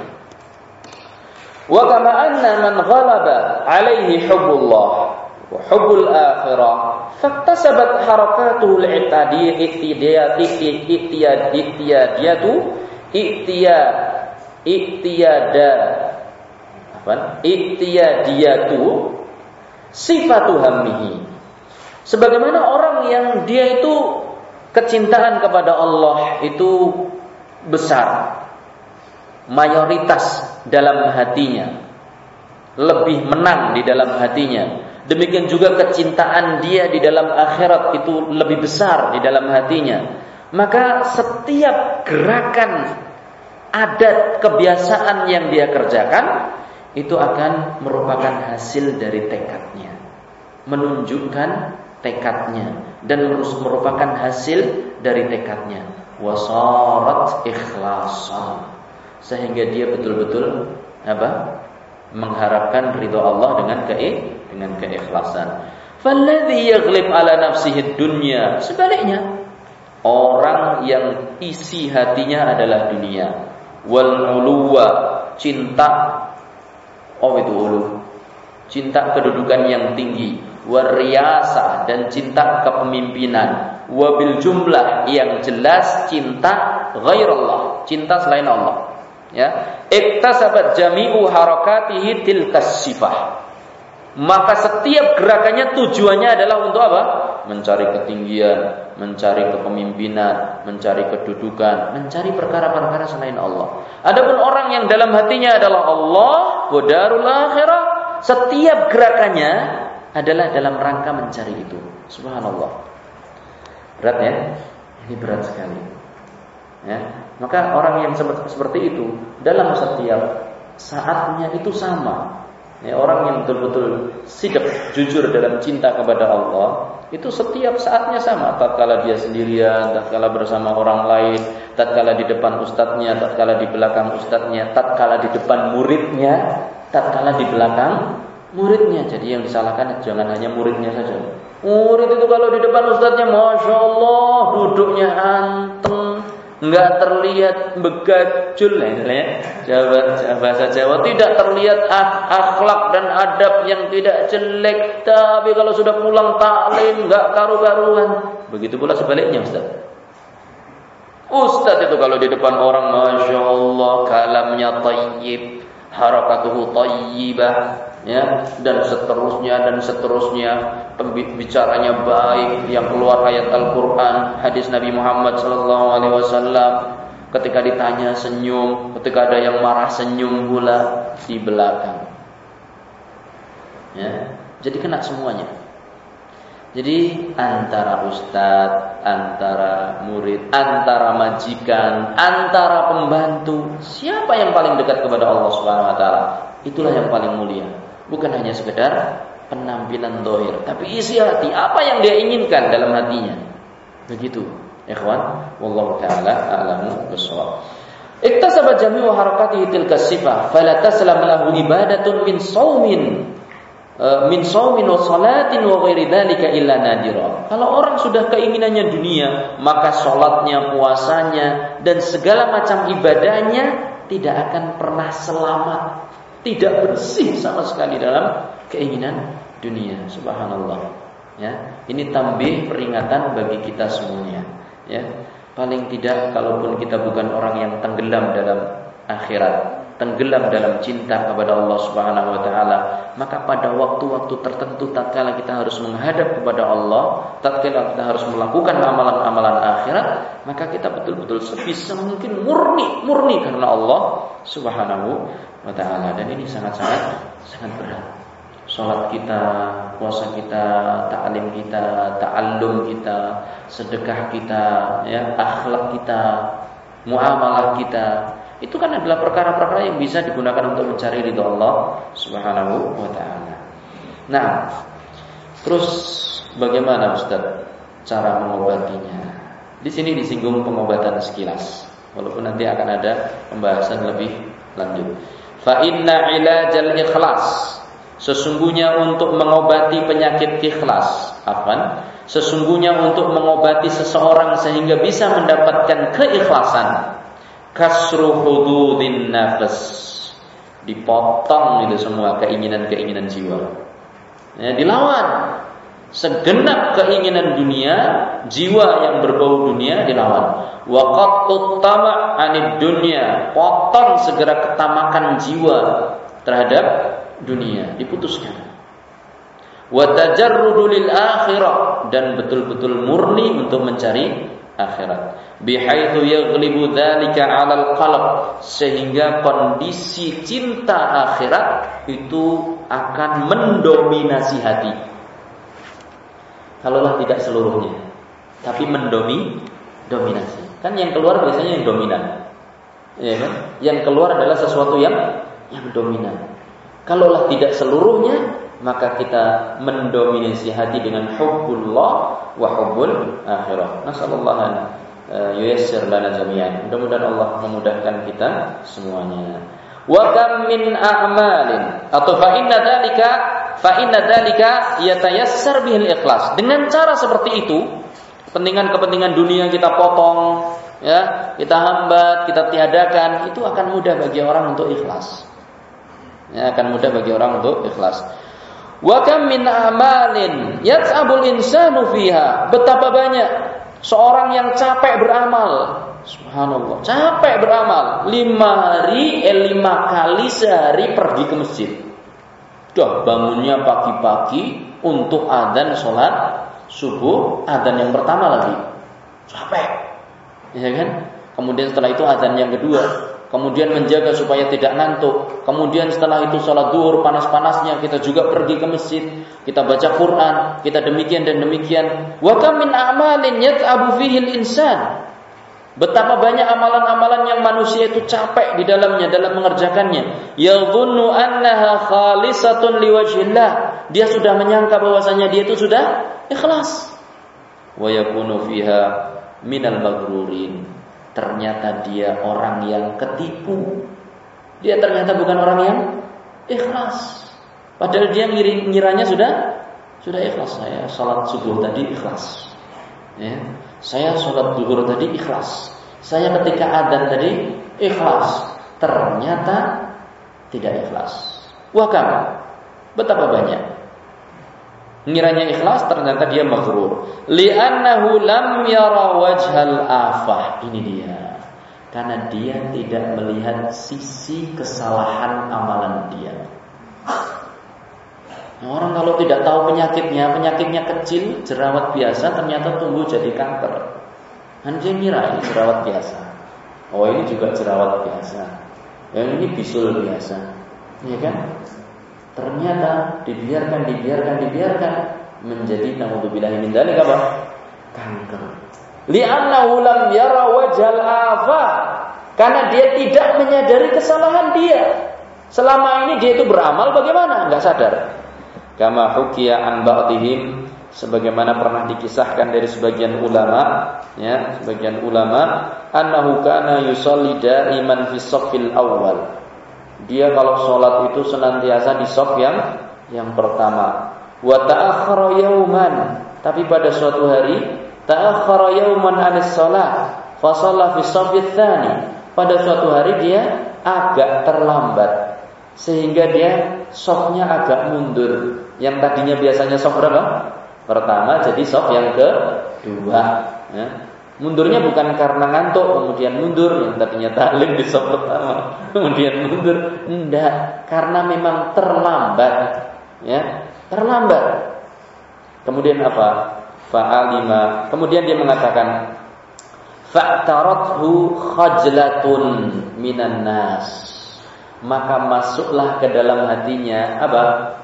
wa kama anna man ghalaba alaihi hubbullah wa hubbul akhirah faktasabat harakatul i'tadi ihtidiyat ihtiyad ihtiyadiyatu ihtiyad ihtiyada apa ihtiyadiyatu sifatu hammihi. Sebagaimana orang yang dia itu kecintaan kepada Allah itu besar, mayoritas dalam hatinya, lebih menang di dalam hatinya. Demikian juga kecintaan dia di dalam akhirat itu lebih besar di dalam hatinya. Maka setiap gerakan, adat, kebiasaan yang dia kerjakan itu akan merupakan hasil dari tekadnya, menunjukkan tekadnya, dan merupakan hasil dari tekadnya. Wasarat ikhlasan, sehingga dia betul-betul apa? Mengharapkan ridha Allah dengan ke dengan keikhlasan. Falladhi yaghlib ala nafsihi dunya, sebaliknya orang yang isi hatinya adalah dunia. Wal uluwa, cinta, oh itu ulu, cinta kedudukan yang tinggi. Wariyasa, dan cinta kepemimpinan. Wabil jumlah, yang jelas cinta ghairallah, cinta selain Allah. Ya, iktasabat jami'u harakatihi tilkas sifah. Maka setiap gerakannya tujuannya adalah untuk apa? Mencari ketinggian, mencari kepemimpinan, mencari kedudukan, mencari perkara-perkara selain Allah. Adapun orang yang dalam hatinya adalah Allah, wa darul akhirah, setiap gerakannya adalah dalam rangka mencari itu. Subhanallah. Berat ya? Ini berat sekali. Ya, maka orang yang seperti itu dalam setiap saatnya itu sama. Ya, orang yang betul-betul sidak, jujur dalam cinta kepada Allah, itu setiap saatnya sama. Tatkala dia sendirian, tatkala bersama orang lain, tatkala di depan ustadznya, tatkala di belakang ustadznya, tatkala di depan muridnya, tatkala di belakang muridnya. Jadi yang disalahkan jangan hanya muridnya saja. Murid itu kalau di depan ustadznya, masya Allah, duduknya anteng, nggak terlihat begajul, ya, bahasa Jawa, tidak terlihat akhlak dan adab yang tidak jelek. Tapi kalau sudah pulang taklim nggak karu-karuan. Begitu pula sebaliknya ustaz. Ustaz itu kalau di depan orang, masya Allah, kalamnya tayyib, harakatuhu tayyibah, ya, dan seterusnya dan seterusnya, pembicaranya baik, yang keluar ayat Al-Quran, hadis Nabi Muhammad sallallahu alaihi wasallam. Ketika ditanya senyum, ketika ada yang marah senyum pula di belakang. Ya, jadi kena semuanya. Jadi antara ustadz, antara murid, antara majikan, antara pembantu, siapa yang paling dekat kepada Allah Subhanahu wa taala? Itulah yang paling mulia. Bukan hanya sekedar penampilan zahir, tapi isi hati, apa yang dia inginkan dalam hatinya. Begitu, ikhwan, wallahu taala a'lamu bissawab. Iktasaba jami'u harakatihi tilka sifah, fala taslam lahu ibadatun min shaumin min shaumin wa salatin wa ghairi dzalika illa nadira. Kalau orang sudah keinginannya dunia, maka salatnya, puasanya, dan segala macam ibadahnya tidak akan pernah selamat, tidak bersih sama sekali dalam keinginan dunia. Subhanallah. Ya, ini tambih peringatan bagi kita semuanya. Ya, paling tidak kalaupun kita bukan orang yang tenggelam dalam akhirat, tenggelam dalam cinta kepada Allah Subhanahu wa taala, maka pada waktu-waktu tertentu tatkala kita harus menghadap kepada Allah, tatkala kita harus melakukan amalan-amalan akhirat, maka kita betul-betul sebisa mungkin murni murni karena Allah Subhanahu wa taala. Dan ini sangat-sangat sangat berat. Salat kita, puasa kita, ta'lim kita, ta'allum kita, sedekah kita, ya, akhlak kita, muamalah kita, itu kan adalah perkara-perkara yang bisa digunakan untuk mencari ridha Allah Subhanahu wa taala. Nah, terus bagaimana Ustaz cara mengobatinya? Di sini disinggung pengobatan sekilas, walaupun nanti akan ada pembahasan lebih lanjut. Fa inna ilajal ikhlas, sesungguhnya untuk mengobati penyakit ikhlas, afwan, sesungguhnya untuk mengobati seseorang sehingga bisa mendapatkan keikhlasan, kasru hududin nafas, dipotong itu semua keinginan-keinginan jiwa, ya, dilawan. Segenap keinginan dunia, jiwa yang berbau dunia dilawan. Wa qattut tama' anid dunya, potong segera ketamakan jiwa terhadap dunia, diputuskan. Wa tajarrudu lil akhirah, dan betul-betul murni untuk mencari akhirat. Bihaitsu yaghlibu dzalika 'alal qalb, sehingga kondisi cinta akhirat itu akan mendominasi hati. Kalaulah tidak seluruhnya, tapi mendomi dominasi. Kan yang keluar biasanya yang dominan. Ya kan? Yang keluar adalah sesuatu yang yang dominan. Kalaulah tidak seluruhnya, maka kita mendominasi hati dengan hubbullah wa hubbul akhirah. Nasallallahu an yuyassir lana jami'an. Mudah-mudahan Allah memudahkan kita semuanya. Wa kam min a'malin, atau fa inna dzalika fa inna dzalika yatayassar bihil ikhlas. Dengan cara seperti itu, kepentingan-kepentingan dunia kita potong, ya, kita hambat, kita tiadakan, itu akan mudah bagi orang untuk ikhlas. Ya, akan mudah bagi orang untuk ikhlas. Wa kam min a'malin yat'abul insanu fiha. Betapa banyak seorang yang capek beramal. Subhanallah, capek beramal. Lima hari, eh, lima kali sehari pergi ke masjid. Dah bangunnya pagi-pagi untuk adzan sholat subuh, adzan yang pertama lagi. Capek, ya kan? Kemudian setelah itu adzan yang kedua. Kemudian menjaga supaya tidak ngantuk. Kemudian setelah itu sholat duhur panas-panasnya kita juga pergi ke masjid. Kita baca Quran, kita demikian dan demikian. Wa kam min a'malin yat'abu fihi al-insan. Betapa banyak amalan-amalan yang manusia itu capek di dalamnya dalam mengerjakannya. Yadhunnu annaha khalisatun liwajhillah. Dia sudah menyangka bahwasanya dia itu sudah ikhlas. Wa yakunu fiha minal maghrurin. Ternyata dia orang yang ketipu. Dia ternyata bukan orang yang ikhlas. Padahal dia ngiranya sudah sudah ikhlas. Saya salat subuh tadi ikhlas. Ya. Saya sholat duhur tadi ikhlas. Saya ketika adzan tadi ikhlas. Ternyata tidak ikhlas. Wah kan? Betapa banyak. Ngiranya ikhlas, ternyata dia maghrur. Li'annahu lam yara wajhal afah. Ini dia. Karena dia tidak melihat sisi kesalahan amalan dia. Nah, orang kalau tidak tahu penyakitnya, penyakitnya kecil, jerawat biasa, ternyata tumbuh jadi kanker. Dan dia ngira ini jerawat biasa. Oh, ini juga jerawat biasa. Yang ini bisul biasa. Ya kan? Ternyata dibiarkan, dibiarkan, dibiarkan menjadi naudzubillahi min dzalik apa? Kanker. Li'annahu lam yara wajhal afah. Karena dia tidak menyadari kesalahan dia. Selama ini dia itu beramal bagaimana? Enggak sadar. Kama hukiya an ba'dihim, sebagaimana pernah dikisahkan dari sebagian ulama, ya, sebagian ulama, annahu kana yusalli da'iman fi shaffil awwal. Dia kalau salat itu senantiasa di shaf yang yang pertama. Wa ta'akhkhara yauman, tapi pada suatu hari ta'akhkhara yauman 'anis shalah, fa shalla fi shaffil tsani. Pada suatu hari dia agak terlambat sehingga dia shafnya agak mundur. Yang tadinya biasanya shaf berapa? Pertama jadi shaf yang kedua, ya. Mundurnya bukan karena ngantuk kemudian mundur, yang tadinya taklim di shaf pertama kemudian mundur, enggak, karena memang terlambat, ya, terlambat. Kemudian apa? Fa'alima, kemudian dia mengatakan fa'tarathu khajlatun minan nas, maka masuklah ke dalam hatinya apa?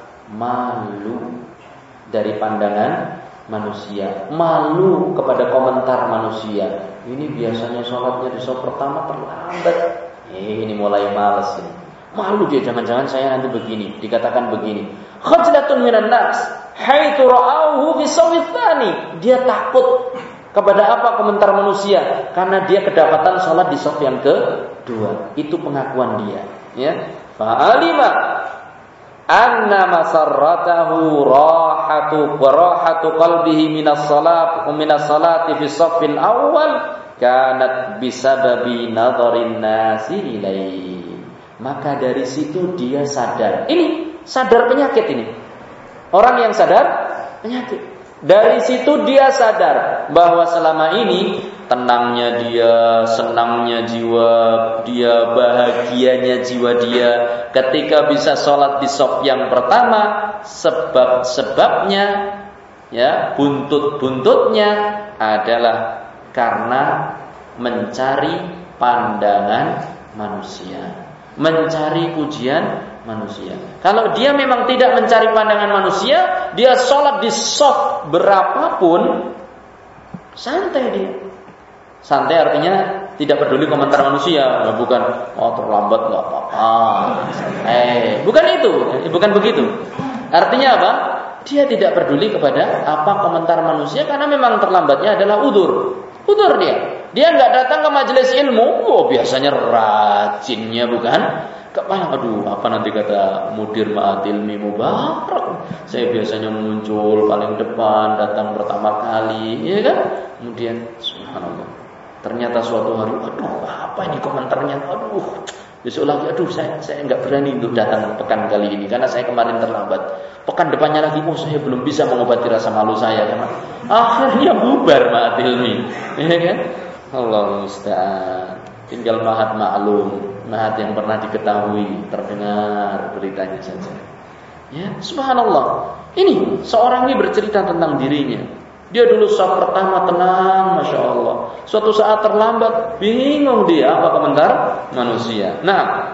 Malu dari pandangan manusia, malu kepada komentar manusia. Ini biasanya sholatnya di shaf pertama terlambat, eh, ini mulai malas ini. Malu dia, jangan-jangan saya nanti begini, dikatakan begini. Khajlatun minan nas haitsu ra'auhu fi shafil tsani. Dia takut kepada apa komentar manusia? Karena dia kedapatan sholat di shaf yang kedua. Itu pengakuan dia, ya. Fa'alima anna masarratahu rahatu wa rahatu qalbihi minas salat wa minas salati fi shaffil awal kanat bisababi nadharin nasi ilaihi. Maka dari situ dia sadar. Ini sadar penyakit ini. Orang yang sadar penyakit. Dari situ dia sadar bahwa selama ini tenangnya dia, senangnya jiwa dia, bahagianya jiwa dia ketika bisa sholat di shaf yang pertama, sebab-sebabnya, ya, buntut-buntutnya adalah karena mencari pandangan manusia, mencari pujian manusia. Kalau dia memang tidak mencari pandangan manusia, dia sholat di shaf berapapun santai dia. Santai artinya tidak peduli komentar manusia, bukan oh terlambat nggak apa-apa. Eh, bukan itu, bukan begitu. Artinya apa? Dia tidak peduli kepada apa komentar manusia karena memang terlambatnya adalah udzur. Udzur dia. Dia nggak datang ke majelis ilmu, oh biasanya rajinnya bukan? Kepala, aduh, apa nanti kata mudir ma'at ilmi mubarak. Saya biasanya muncul paling depan, datang pertama kali, ya kan? Kemudian, subhanallah, ternyata suatu hari, aduh, apa ini komentarnya? Aduh, besok lagi, aduh, saya saya nggak berani untuk datang pekan kali ini karena saya kemarin terlambat. Pekan depannya lagi, oh saya belum bisa mengobati rasa malu saya, kan? Akhirnya bubar ma'at ilmi, ya kan? Allah musta'an. Tinggal mahat maklum, mahat yang pernah diketahui, terdengar beritanya saja. Ya, subhanallah. Ini seorang ini bercerita tentang dirinya. Dia dulu saat pertama tenang, masya Allah. Suatu saat terlambat, bingung dia apa komentar manusia. Nah,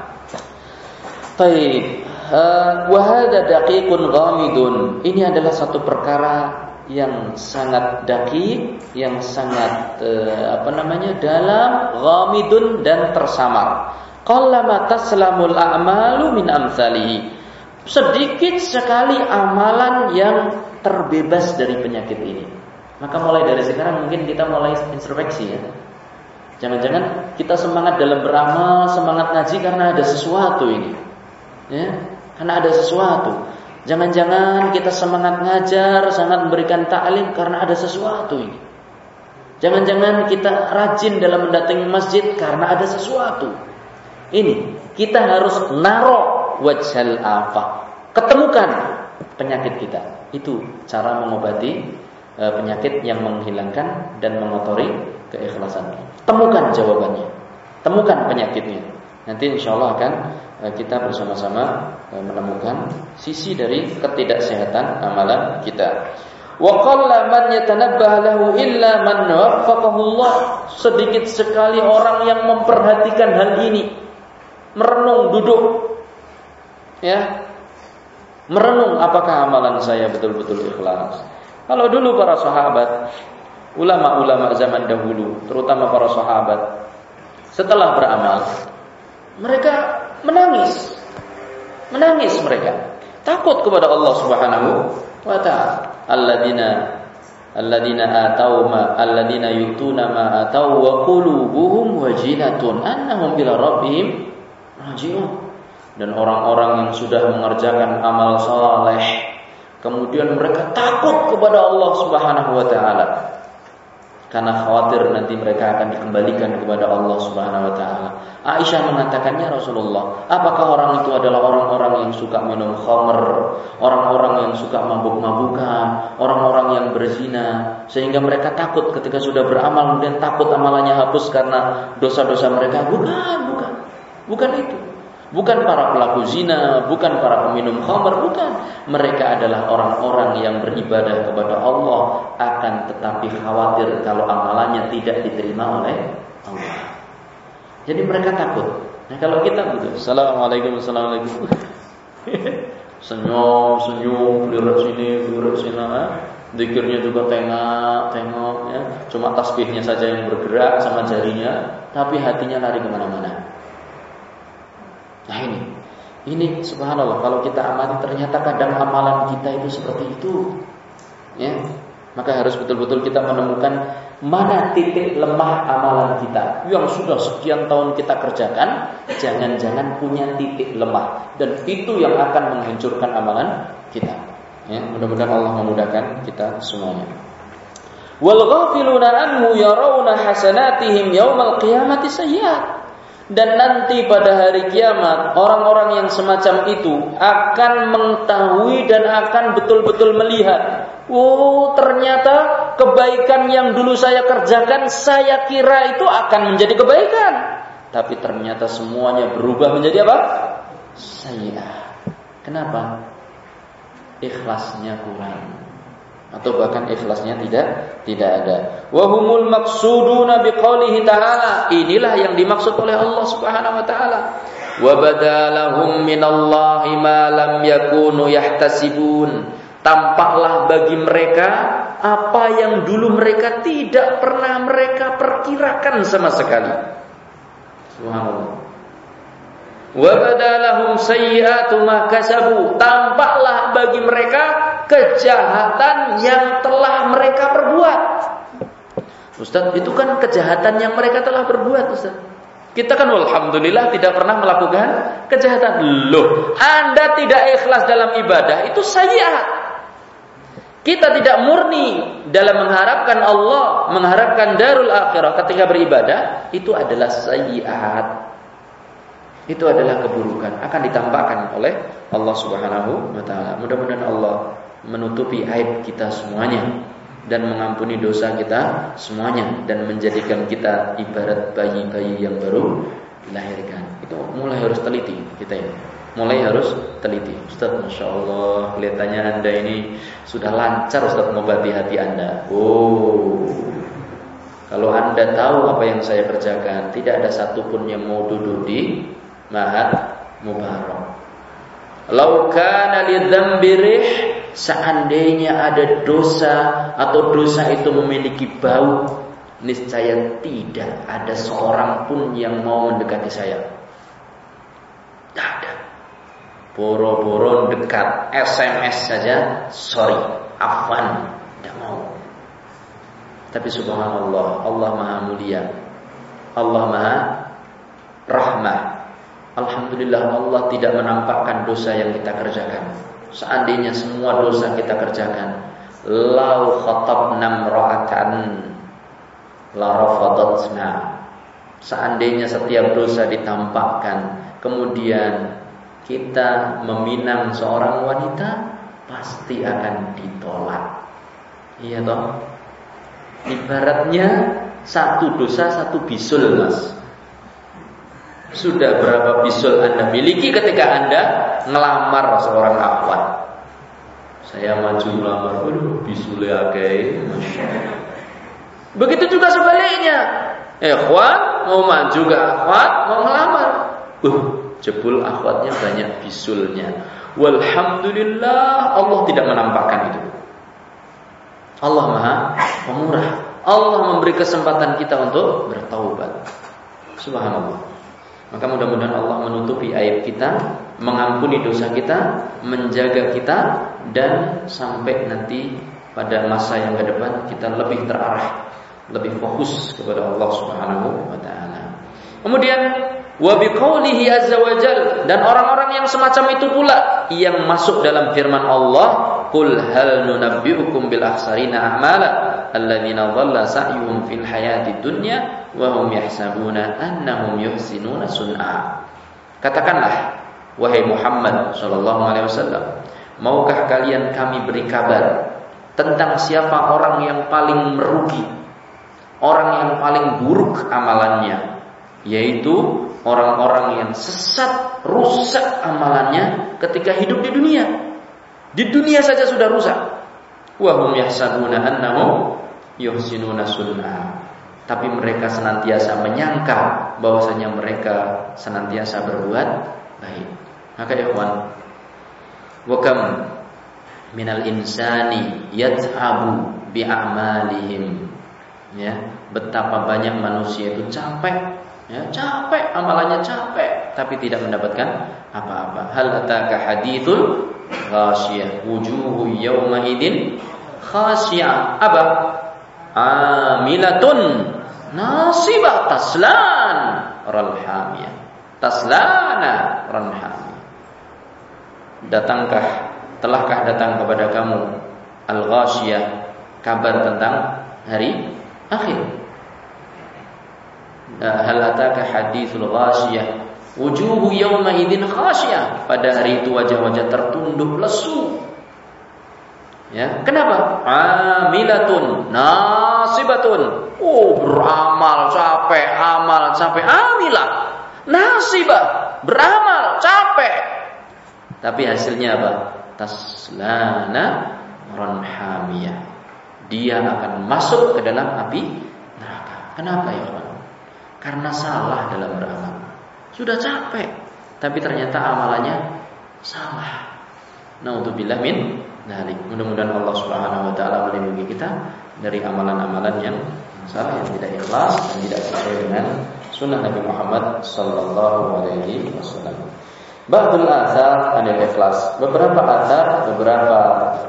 taib. Wahada daqiqun ghamidun. Ini adalah satu perkara yang sangat dakik, yang sangat eh, apa namanya dalam, ghamidun dan tersamar. Qallama taslamul a'malu min amsalihi. Sedikit sekali amalan yang terbebas dari penyakit ini. Maka mulai dari sekarang mungkin kita mulai introspeksi ya. Jangan-jangan kita semangat dalam beramal, semangat ngaji karena ada sesuatu ini. Ya, karena ada sesuatu. Jangan-jangan kita semangat ngajar, sangat memberikan ta'lim karena ada sesuatu ini. Jangan-jangan kita rajin dalam mendatangi masjid karena ada sesuatu. Ini, kita harus naruh wajhal afah. Ketemukan penyakit kita. Itu cara mengobati e, penyakit yang menghilangkan dan mengotori keikhlasan. Temukan jawabannya. Temukan penyakitnya. Nanti insyaallah akan kita bersama-sama menemukan sisi dari ketidaksehatan amalan kita. Wa qalla man yatanabbah lahu illa man waffaqahu Allah. Sedikit sekali orang yang memperhatikan hal ini. Merenung, duduk. Ya. Merenung apakah amalan saya betul-betul ikhlas. Kalau dulu para sahabat, ulama-ulama zaman dahulu, terutama para sahabat, setelah beramal, mereka menangis, menangis mereka, takut kepada Allah Subhanahu wa Ta'ala. Alladzina, alladzina atau ma, alladzina yutuna ma atau wa qulubuhum wajilatun annahum ila rabbihim raji'un. Dan orang-orang yang sudah mengerjakan amal saleh, kemudian mereka takut kepada Allah Subhanahu wa Ta'ala, karena khawatir nanti mereka akan dikembalikan kepada Allah Subhanahu wa Ta'ala. Aisyah mengatakannya, Rasulullah, apakah orang itu adalah orang-orang yang suka minum khamr, orang-orang yang suka mabuk-mabukan, orang-orang yang berzina, sehingga mereka takut ketika sudah beramal kemudian takut amalannya hapus karena dosa-dosa mereka? Bukan, bukan. Bukan itu. Bukan para pelaku zina, bukan para peminum khamr, bukan. Mereka adalah orang-orang yang beribadah kepada Allah, akan tetapi khawatir kalau amalannya tidak diterima oleh Allah. Jadi mereka takut. Nah kalau kita gitu, assalamualaikum, assalamualaikum, senyum, senyum, lirik sini, lirik sini, zikirnya juga tengok, tengok, ya. Cuma tasbihnya saja yang bergerak sama jarinya, tapi hatinya lari kemana-mana. Nah ini, ini subhanallah, kalau kita amati ternyata kadang amalan kita itu seperti itu, ya. Maka harus betul-betul kita menemukan mana titik lemah amalan kita yang sudah sekian tahun kita kerjakan, jangan-jangan punya titik lemah, dan itu yang akan menghancurkan amalan kita. Ya, mudah-mudahan Allah memudahkan kita semuanya. Wal ghafiluna anhu yarawna hasanatihim yaumal qiyamati sayyi'at. Dan nanti pada hari kiamat orang-orang yang semacam itu akan mengetahui dan akan betul-betul melihat, oh ternyata kebaikan yang dulu saya kerjakan saya kira itu akan menjadi kebaikan, tapi ternyata semuanya berubah menjadi apa? Sayyi'ah. Kenapa? Ikhlasnya kurang, atau bahkan ikhlasnya tidak tidak ada. Wa humul maqsuduna biqaulihi ta'ala. Inilah yang dimaksud oleh Allah Subhanahu wa taala. Wa badalahum minallahi ma lam yakunu yahtasibun. Tampaklah bagi mereka apa yang dulu mereka tidak pernah mereka perkirakan sama sekali. Subhanallah. Wa badalahum sayyi'atu ma kasabu. Tampaklah bagi mereka kejahatan yang telah mereka perbuat. Ustaz, itu kan kejahatan yang mereka telah perbuat, Ustaz. Kita kan alhamdulillah tidak pernah melakukan kejahatan. Loh, Anda tidak ikhlas dalam ibadah, itu sayyi'at. Kita tidak murni dalam mengharapkan Allah, mengharapkan darul akhirah ketika beribadah, itu adalah sayyi'at. Itu adalah keburukan, akan ditampakkan oleh Allah Subhanahu wa taala. Mudah-mudahan Allah menutupi aib kita semuanya dan mengampuni dosa kita semuanya dan menjadikan kita ibarat bayi-bayi yang baru dilahirkan. Itu mulai harus teliti kita ini. Mulai harus teliti. Ustaz, Masya Allah, kelihatannya Anda ini sudah lancar Ustaz mengobati hati Anda. Oh, kalau Anda tahu apa yang saya kerjakan, tidak ada satupun yang mau duduk di Mahat Mubarak. Lau kana lidzambi rih, seandainya ada dosa atau dosa itu memiliki bau, niscaya tidak ada seorang pun yang mau mendekati saya. Tidak ada. Boro-boro dekat, S M S saja, sorry, afwan, tidak mau. Tapi subhanallah, Allah Maha Mulia, Allah Maha Rahmah. Alhamdulillah, Allah tidak menampakkan dosa yang kita kerjakan. Seandainya semua dosa kita kerjakan, lau khatabna imra'atan la rafadatna. Seandainya setiap dosa ditampakkan, kemudian kita meminang seorang wanita, pasti akan ditolak. Iya toh? Ibaratnya satu dosa satu bisul, Mas. Sudah berapa bisul Anda miliki ketika Anda ngelamar seorang akhwat? Saya maju melamar, aduh bisulnya akeh. Begitu juga sebaliknya. Ikhwan mau maju ke akhwat, mau ngelamar. Uh, jebul akhwatnya banyak bisulnya. Walhamdulillah, Allah tidak menampakkan itu. Allah Maha Pemurah. Allah memberi kesempatan kita untuk bertaubat. Subhanallah. Maka mudah-mudahan Allah menutupi aib kita, mengampuni dosa kita, menjaga kita, dan sampai nanti pada masa yang ke depan kita lebih terarah, lebih fokus kepada Allah Subhanahu wa taala. Kemudian wa biqaulihi azza wajal, dan orang-orang yang semacam itu pula yang masuk dalam firman Allah, qul hal nunabbiukum bil akhsarina a'mala alladzina dhalla sa'yuhum fil hayatid dunya wa hum yahsabuna annahum yuhsinuna sun'a. Katakanlah wahai Muhammad sallallahu alaihi wasallam, maukah kalian kami beri kabar tentang siapa orang yang paling merugi, orang yang paling buruk amalannya, yaitu orang-orang yang sesat, rusak amalannya ketika hidup di dunia. Di dunia saja sudah rusak. Wa hum yahsabuna annahum yuhsinuna sun'a. Tapi mereka senantiasa menyangka bahwasanya mereka senantiasa berbuat baik. Maka ikhwan, wa kam minal insani yat'abu bi a'malihim. Ya, betapa banyak manusia itu capek, ya, capek amalannya capek, tapi tidak mendapatkan apa-apa. Hal ataka hadithul ghasyiyah wujuhu yawma idin khasyiyah. Apa? Amilatun nasibah taslan ranhamiyah. Taslana ranhamiyah. Datangkah, telahkah datang kepada kamu al-ghasyiyah, kabar tentang hari akhir? Hal ataka hadithul ghasyiyah wujuhu yawma idzin khasyiyah. Pada hari itu wajah-wajah tertunduk lesu. Ya, kenapa? Amilatun nasibatun. Oh, beramal capek, amal capek. Amilah, nasibah, beramal capek. Tapi hasilnya apa? Taslana ranhamiyah. Dia akan masuk ke dalam api neraka. Kenapa ya, Pak? Karena salah dalam beramal. Sudah capek, tapi ternyata amalannya salah. Naudzubillah min dzalik. Mudah-mudahan Allah Subhanahu wa taala melindungi kita dari amalan-amalan yang salah, yang tidak ikhlas dan tidak sesuai dengan sunnah Nabi Muhammad sallallahu alaihi wasallam. Ba'dul athar anil ikhlas. Beberapa athar, beberapa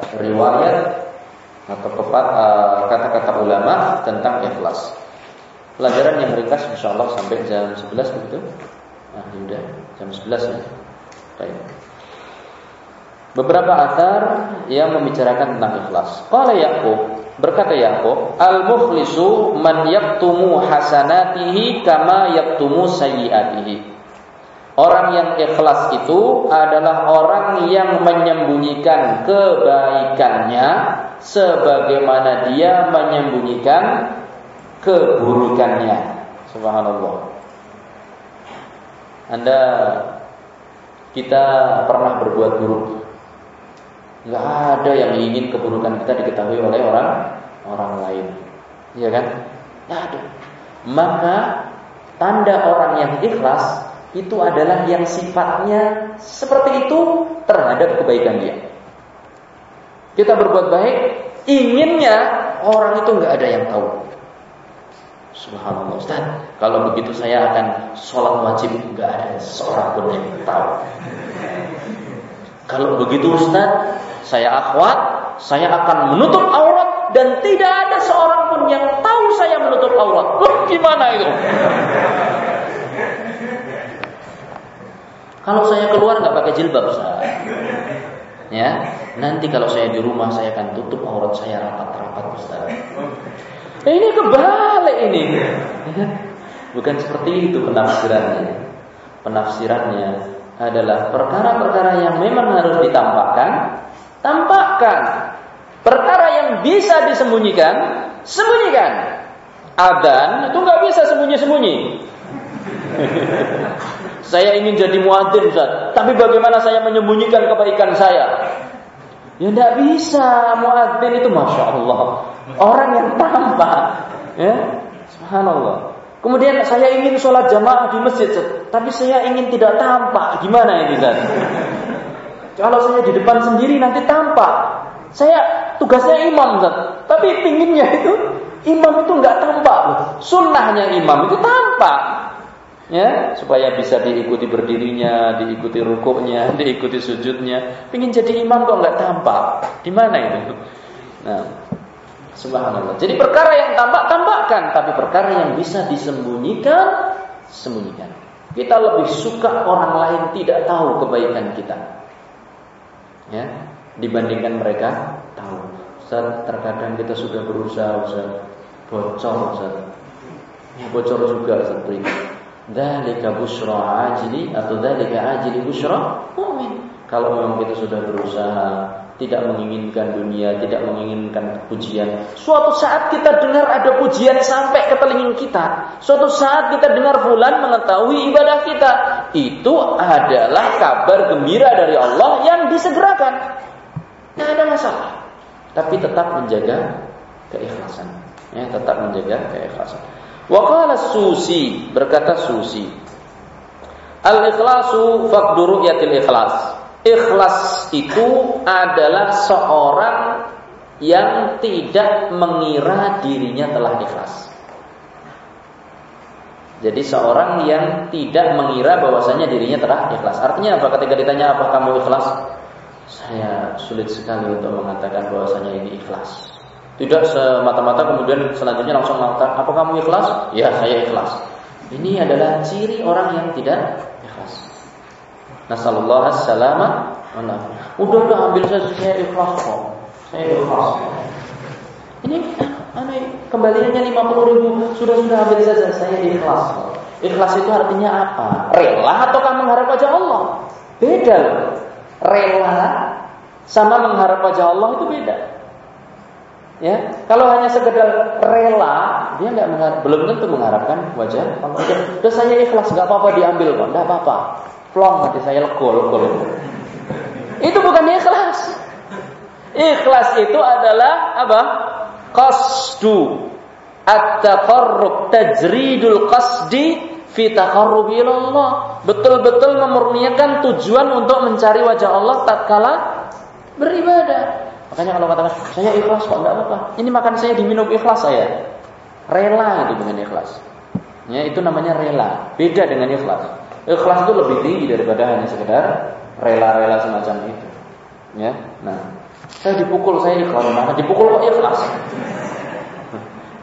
riwayat atau kata-kata ulama tentang ikhlas. pelajaran yang ringkas insyaallah sampai jam sebelas begitu. Ah, sudah jam sebelas ya. Baik. Beberapa athar yang membicarakan tentang ikhlas. Qala Yaqub, berkata Yaqub, al-mukhlisu man yaktumu hasanatihi kama yaktumu sayyiatihi. Orang yang ikhlas itu adalah orang yang menyembunyikan kebaikannya sebagaimana dia menyembunyikan keburukannya. Subhanallah. Anda kita pernah berbuat buruk. Enggak ada yang ingin keburukan kita diketahui oleh orang orang lain. Iya kan? Enggak ada. Maka tanda orang yang ikhlas itu adalah yang sifatnya seperti itu terhadap kebaikan dia. Kita berbuat baik, inginnya orang itu enggak ada yang tahu. Subhanallah Ustaz, kalau begitu saya akan sholat wajib, enggak ada seorang pun yang tahu. Kalau begitu Ustaz, saya akhwat, saya akan menutup aurat dan tidak ada seorang pun yang tahu saya menutup aurat. Loh, gimana itu? Kalau saya keluar nggak pakai jilbab, Ustaz. Ya, nanti kalau saya di rumah saya akan tutup aurat saya rapat-rapat, Ustaz. Eh, ini kebalik ini. Bukan seperti itu penafsirannya. Penafsirannya adalah perkara-perkara yang memang harus ditampakkan, tampakkan. Perkara yang bisa disembunyikan, sembunyikan. Adzan itu nggak bisa sembunyi-sembunyi. Saya ingin jadi muadzin, Ustaz, tapi bagaimana saya menyembunyikan kebaikan saya? Ya tidak bisa. Muadzin itu masya Allah orang yang tampak, ya, subhanallah. Kemudian saya ingin sholat jamaah di masjid, tapi saya ingin tidak tampak. Gimana ini, Ustaz? Kalau saya di depan sendiri nanti tampak. Saya tugasnya imam, Ustaz, tapi pinginnya itu imam itu nggak tampak. Sunnahnya imam itu tampak, ya, supaya bisa diikuti berdirinya, diikuti rukuknya, diikuti sujudnya. Pingin jadi imam kok nggak tampak. Di mana itu? Nah, subhanallah. Jadi perkara yang tampak, tampakkan. Tapi perkara yang bisa disembunyikan, sembunyikan. Kita lebih suka orang lain tidak tahu kebaikan kita, ya, dibandingkan mereka tahu. Ustaz, terkadang kita sudah berusaha, Ustaz, bocor, Ustaz. Ya, bocor juga seperti ini. Dzalika busyra ajli atau dzalika ajli busyra mu'min. Kalau memang kita sudah berusaha, tidak menginginkan dunia, tidak menginginkan pujian, suatu saat kita dengar ada pujian sampai ke telinga kita, suatu saat kita dengar fulan mengetahui ibadah kita, itu adalah kabar gembira dari Allah yang disegerakan. Tidak ada masalah, tapi tetap menjaga keikhlasan, ya, tetap menjaga keikhlasan. Wa qala Susi, berkata Susi, al-ikhlasu faqdu ru'yatil ikhlas. Ikhlas itu adalah seorang yang tidak mengira dirinya telah ikhlas. Jadi seorang yang tidak mengira bahwasanya dirinya telah ikhlas. Artinya apa? Ketika ditanya apa kamu ikhlas? Saya sulit sekali untuk mengatakan bahwasanya ini ikhlas. Tidak semata-mata kemudian selanjutnya langsung mengatakan, apa kamu ikhlas? Ya, saya ikhlas. Ini adalah ciri orang yang tidak ikhlas. Nasallallahu as-salama wa nafiyah. Udah udah ambil saja, saya ikhlas kok. Saya ikhlas. Ini aneh, kembaliannya lima puluh ribu. Sudah-sudah ambil saja, saya ikhlas. Ikhlas itu artinya apa? Rela ataukah mengharap wajah Allah? Beda loh. Rela sama mengharap wajah Allah itu beda. Ya, kalau hanya sekedar rela, dia nggak mengharap, belum tentu mengharapkan wajah Allah. Udah saya ikhlas, nggak apa-apa diambil kok, nggak apa-apa. Plong hati saya legol-legol. Itu bukan ikhlas. Ikhlas itu adalah apa? Qasdu at-taqarrub, tajridul qasdi fi taqarrub ila Allah. Betul-betul memurniakan tujuan untuk mencari wajah Allah tatkala beribadah. Makanya kalau katakan saya ikhlas kok enggak apa-apa. Ini makan saya diminum ikhlas saya. Rela itu dengan ikhlas. Ya, itu namanya rela. Beda dengan ikhlas. Ikhlas itu lebih tinggi daripada hanya sekedar rela-rela semacam itu. Ya. Nah, saya dipukul saya ikhlas, mana dipukul kok ikhlas.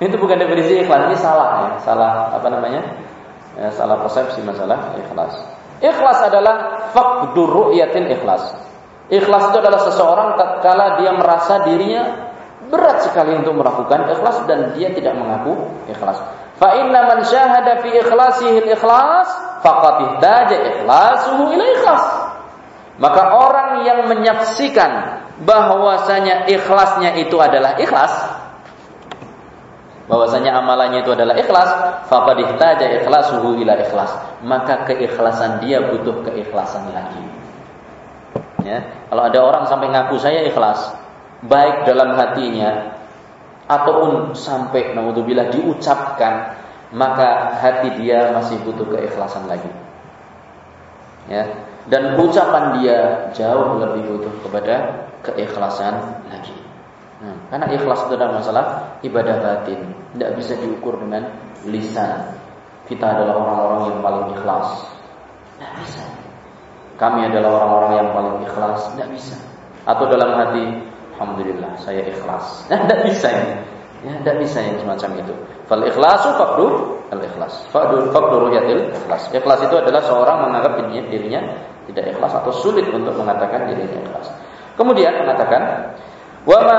Itu bukan definisi ikhlas, ini salah ya, salah apa namanya? Ya, salah persepsi masalah ikhlas. Ikhlas adalah faqdur ru'yatil ikhlas. Ikhlas itu adalah seseorang tatkala dia merasa dirinya berat sekali untuk melakukan ikhlas dan dia tidak mengaku ikhlas. Fa inna man syahada fi ikhlasihi al-ikhlas faqad ihtaja ikhlasuhu ila ikhlas. Maka orang yang menyaksikan bahwasanya ikhlasnya itu adalah ikhlas, bahwasanya amalannya itu adalah ikhlas, faqad ihtaja ikhlasuhu ila ikhlas, maka keikhlasan dia butuh keikhlasan lagi. Ya, kalau ada orang sampai ngaku saya ikhlas, baik dalam hatinya ataupun sampai naudzubillah diucapkan, maka hati dia masih butuh keikhlasan lagi. Ya, dan ucapan dia jauh lebih butuh kepada keikhlasan lagi. Nah, karena ikhlas itu adalah masalah ibadah batin, tidak bisa diukur dengan lisan. Kita adalah orang-orang yang paling ikhlas, tidak bisa. Kami adalah orang-orang yang paling ikhlas, tidak bisa. Atau dalam hati, alhamdulillah saya ikhlas. Nah, tidak bisa ini. Ya, tidak bisa yang semacam itu. Fal ikhlasu faqdur al-ikhlas. Faqdur faqdur ru'yatil ikhlas. Ikhlas itu adalah seorang menganggap dirinya, dirinya tidak ikhlas atau sulit untuk mengatakan dirinya ikhlas. Kemudian mengatakan wa ma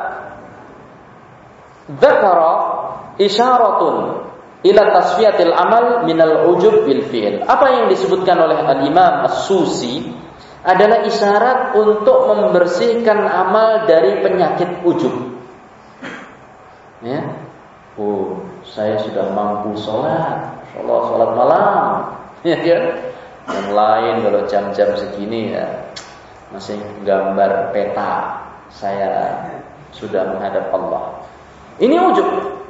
dzakara isyaratun ila tasfiyatil amal minal ujub bil fi'l. Apa yang disebutkan oleh al-Imam As-Susi adalah isyarat untuk membersihkan amal dari penyakit ujub. Ya. Oh, saya sudah mampu sholat, sholat, sholat malam, ya kan? Yang lain kalau jam-jam segini ya masih gambar peta, saya sudah menghadap Allah. Ini ujub.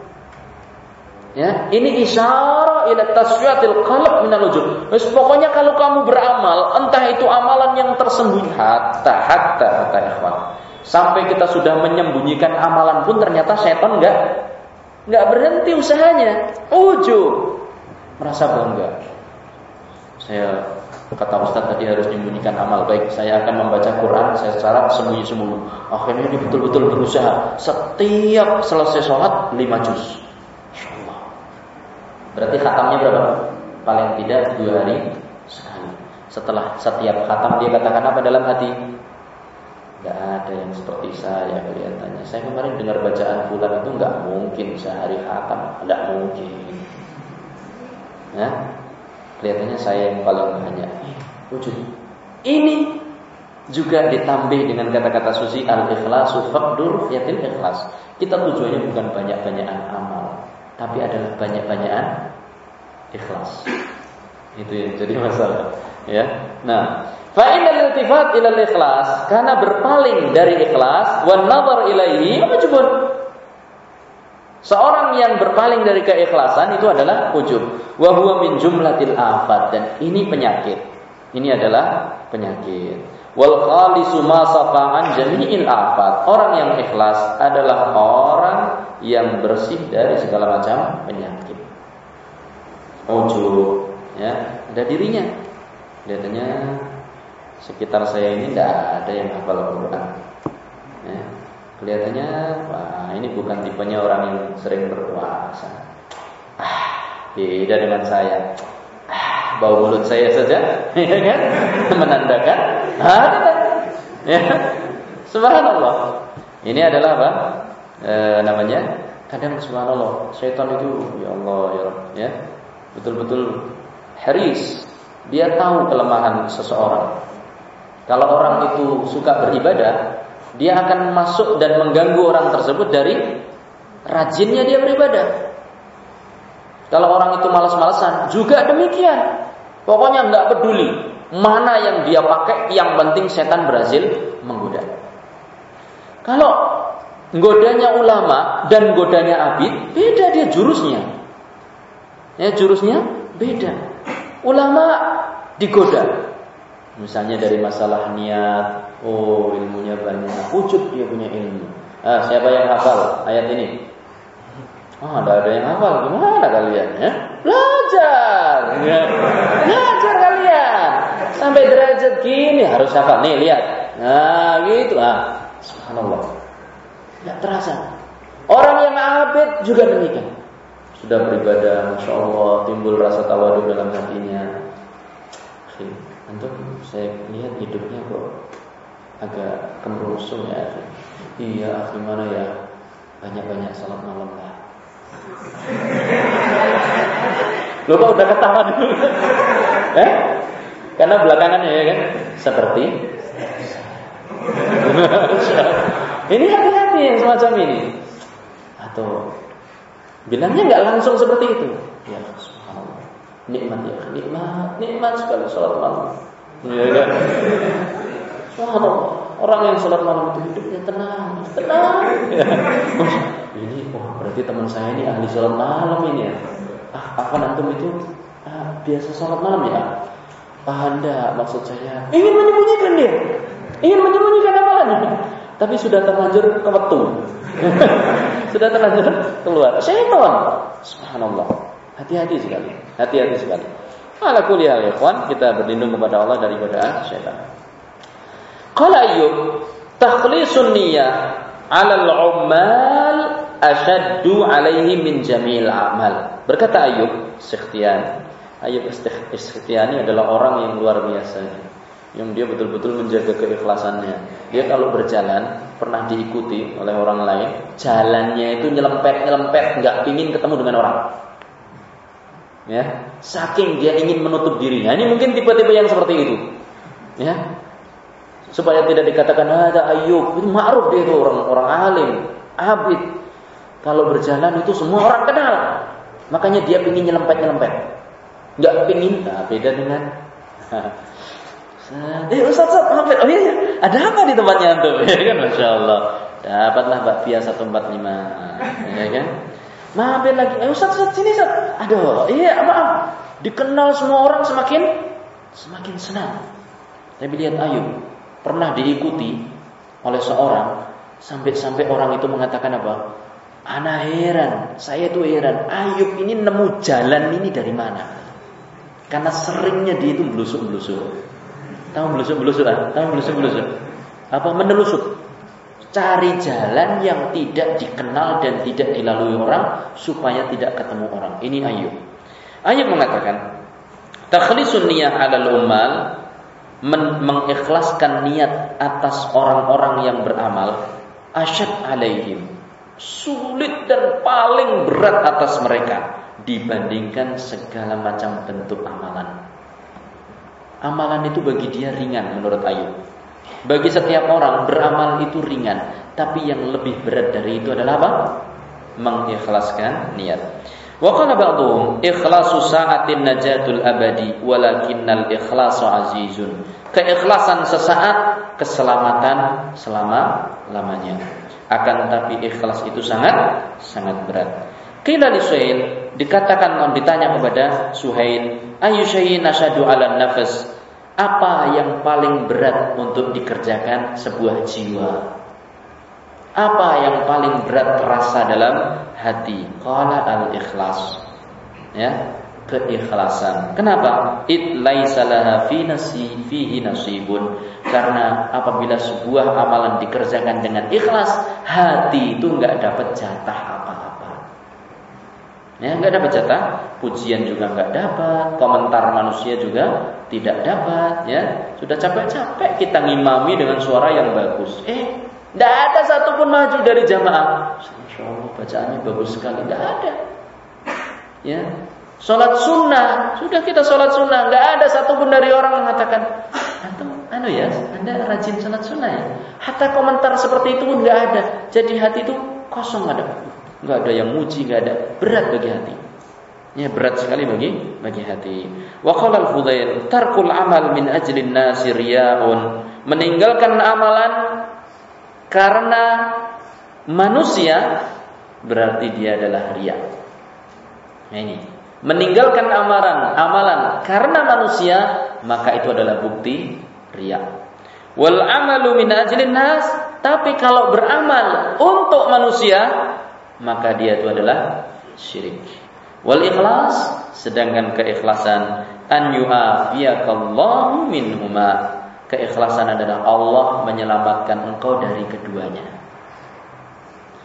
Ya, ini isyarah ila tasfiyatil qalb minal ujub. Wes pokoknya kalau kamu beramal, entah itu amalan yang tersembunyi hatta hatta hatta ikhwan. Sampai kita sudah menyembunyikan amalan pun ternyata setan enggak enggak berhenti usahanya. Ujub. Merasa bangga. Saya kata Ustaz tadi harus menyembunyikan amal. Baik, saya akan membaca Quran saya secara sembunyi-sembunyi. Akhirnya dia betul-betul berusaha. Setiap selesai sholat lima juz. Berarti khatamnya berapa? Paling tidak dua hari sekali. Setelah setiap khatam dia katakan apa dalam hati? Tidak ada yang seperti saya kelihatannya. Saya kemarin dengar bacaan fulan itu nggak mungkin sehari khatam, tidak mungkin. Ya, kelihatannya saya yang paling banyak. Ujub. Ini juga ditambah dengan kata-kata Susi al-ikhlasu faqdur yatil ikhlas. Kita tujuannya bukan banyak-banyakan amal, tapi adalah banyak-banyakan ikhlas. Itu yang jadi masalah, ya. Nah, fa innal iltifat ila al-ikhlas, karena berpaling dari ikhlas, wan nazar ilaihi ujubun. Seorang yang berpaling dari keikhlasan itu adalah ujub. Wa huwa min jumlatil afat, dan ini penyakit. Ini adalah penyakit. Wal khalisu ma safa'an jami'il afat. Orang yang ikhlas adalah orang yang bersih dari segala macam penyakit. Ujub, ya, ada dirinya. Kelihatannya sekitar saya ini tidak ada yang hafal Al-Quran. Ya, kelihatannya, wah, ini bukan tipenya orang yang sering berpuasa. Ah, beda dengan saya. Ah, bau mulut saya saja, ya kan, menandakan. Ah, ya, subhanallah. Ini adalah apa? E, namanya kadang subhanallah. Syaitan itu, ya Allah, ya Rabb, ya, betul-betul haris. Dia tahu kelemahan seseorang. Kalau orang itu suka beribadah, dia akan masuk dan mengganggu orang tersebut dari rajinnya dia beribadah. Kalau orang itu malas-malasan, juga demikian. Pokoknya nggak peduli mana yang dia pakai, yang penting setan berhasil menggoda. Kalau godanya ulama dan godanya abid, beda dia jurusnya. Ya, jurusnya beda. Ulama digoda, misalnya dari masalah niat, oh ilmunya banyak, ujub dia punya ilmu. Ah, siapa yang hafal ayat ini? Oh, ada ada yang hafal, gimana kalian? Ya? Belajar, ya. Belajar kalian. Sampai derajat gini harus hafal. Nih lihat, nah gitu ah, subhanallah. Tidak terasa. Orang yang abid abid juga demikian. Sudah beribadah, masya Allah, timbul rasa tawadu dalam hatinya. Antum, saya lihat hidupnya kok agak kemerusung ya. Iya, gimana ya? Banyak-banyak salat malam lah. Lo kok udah ketawa dulu? Eh? Karena belakangannya ya kan seperti ini hati-hati yang semacam ini. Atau bilangnya nggak langsung seperti itu. Ya, subhanallah. Nikmat ya, nikmat, nikmat sekali salat malam. Ya kan? Subhanallah. Orang yang salat malam itu hidupnya tenang, tenang. Ya. Ini, oh berarti teman saya ini ahli salat malam ini ya. Ah, apa antum itu ah, biasa salat malam ya? Ah, Anda maksud saya ingin menyembunyikan dia, ingin menyembunyikan amalannya, tapi sudah terlanjur kewetu, sudah terlanjur keluar. Syaitan, subhanallah. Hati-hati sekali, hati-hati sekali. Ala kulli hal ikhwan, kita berlindung kepada Allah dari godaan syaitan. Qala Ayyub, takhlisun niyyah 'ala al-'ummal ashaddu 'alaihi min jamil a'mal. Berkata Ayyub Sikhtiyani, Ayyub Sikhtiyani adalah orang yang luar biasa, yang dia betul-betul menjaga keikhlasannya. Dia kalau berjalan pernah diikuti oleh orang lain, jalannya itu nyelempet-nyelempet, nggak pingin ketemu dengan orang. Ya, saking dia ingin menutup dirinya. Ini mungkin tipe-tipe yang seperti itu. Ya, supaya tidak dikatakan ada Ayyub itu ma'ruf, dia itu orang orang alim, abid. Kalau berjalan itu semua orang kenal. Makanya dia pingin nyelempet-nyelempet. Enggak pingin, nah beda dengan eh Ustaz, Ustaz, mampir. Oh iya, iya, ada apa di tempatnya antum? Ya kan, Masya Allah. Dapatlah bakpia seratus empat puluh lima. Ya kan? Mampir lagi. Eh Ustaz, Ustaz, sini Ustaz. Aduh, iya, maaf. Dikenal semua orang semakin semakin senang. Tapi lihat Ayyub, pernah diikuti oleh seorang sampai-sampai orang itu mengatakan apa? Ana heran, saya tuh heran. Ayyub ini nemu jalan ini dari mana? Karena seringnya dia itu belusuk-belusuk. Tahu belusuk-belusuk kan? Tahu belusuk-belusuk? Apa menelusuk? Cari jalan yang tidak dikenal dan tidak dilalui orang supaya tidak ketemu orang. Ini Ayyub. Ayyub mengatakan, takhlisun niyah 'alal ummal, men- mengikhlaskan niat atas orang-orang yang beramal, asyad 'alaihim, sulit dan paling berat atas mereka dibandingkan segala macam bentuk amalan. Amalan itu bagi dia ringan menurut Ayyub. Bagi setiap orang beramal itu ringan, tapi yang lebih berat dari itu adalah apa? Mengikhlaskan niat. Wa qala ba'dhum ikhlasu sa'atin najatul abadi walakinnal ikhlasu azizun. Keikhlasan sesaat, keselamatan selama-lamanya. Akan tapi ikhlas itu sangat sangat berat. Qila li Suhail, dikatakan ditanya kepada Suhail, ayu syai'in asyadu 'alan nafas? Apa yang paling berat untuk dikerjakan sebuah jiwa? Apa yang paling berat terasa dalam hati? Qala al-ikhlas. Ya, keikhlasan. Kenapa? It laisa laha fi nasi fihi nasibun. Karena apabila sebuah amalan dikerjakan dengan ikhlas, hati itu enggak dapat jatah apa-apa. Ya, enggak dapat jatah, pujian juga enggak dapat, komentar manusia juga tidak dapat, ya. Sudah capek-capek kita ngimami dengan suara yang bagus. Eh, enggak ada satupun maju dari jamaah. Masyaallah, bacaannya bagus sekali, enggak ada. Ya. Salat sunnah, sudah kita salat sunnah, enggak ada satupun dari orang yang mengatakan, "Antum, anu ya, Anda rajin salat sunnah ya?" Hatta komentar seperti itu pun enggak ada. Jadi hati itu kosong, ada. Enggak ada yang muji, enggak ada. Berat bagi hati. Ya, berat sekali bagi bagi hati. Wa qala al-Fudail, tarkul amal min ajli an-nasi riya'un. Meninggalkan amalan karena manusia berarti dia adalah riya. Nah ini, meninggalkan amalan amalan karena manusia, maka itu adalah bukti riya. Wal amalu min ajli an-nas, tapi kalau beramal untuk manusia, maka dia itu adalah syirik. Wal ikhlas, sedangkan keikhlasan an yu'afiyakallahu minhuma. Keikhlasan adalah Allah menyelamatkan engkau dari keduanya.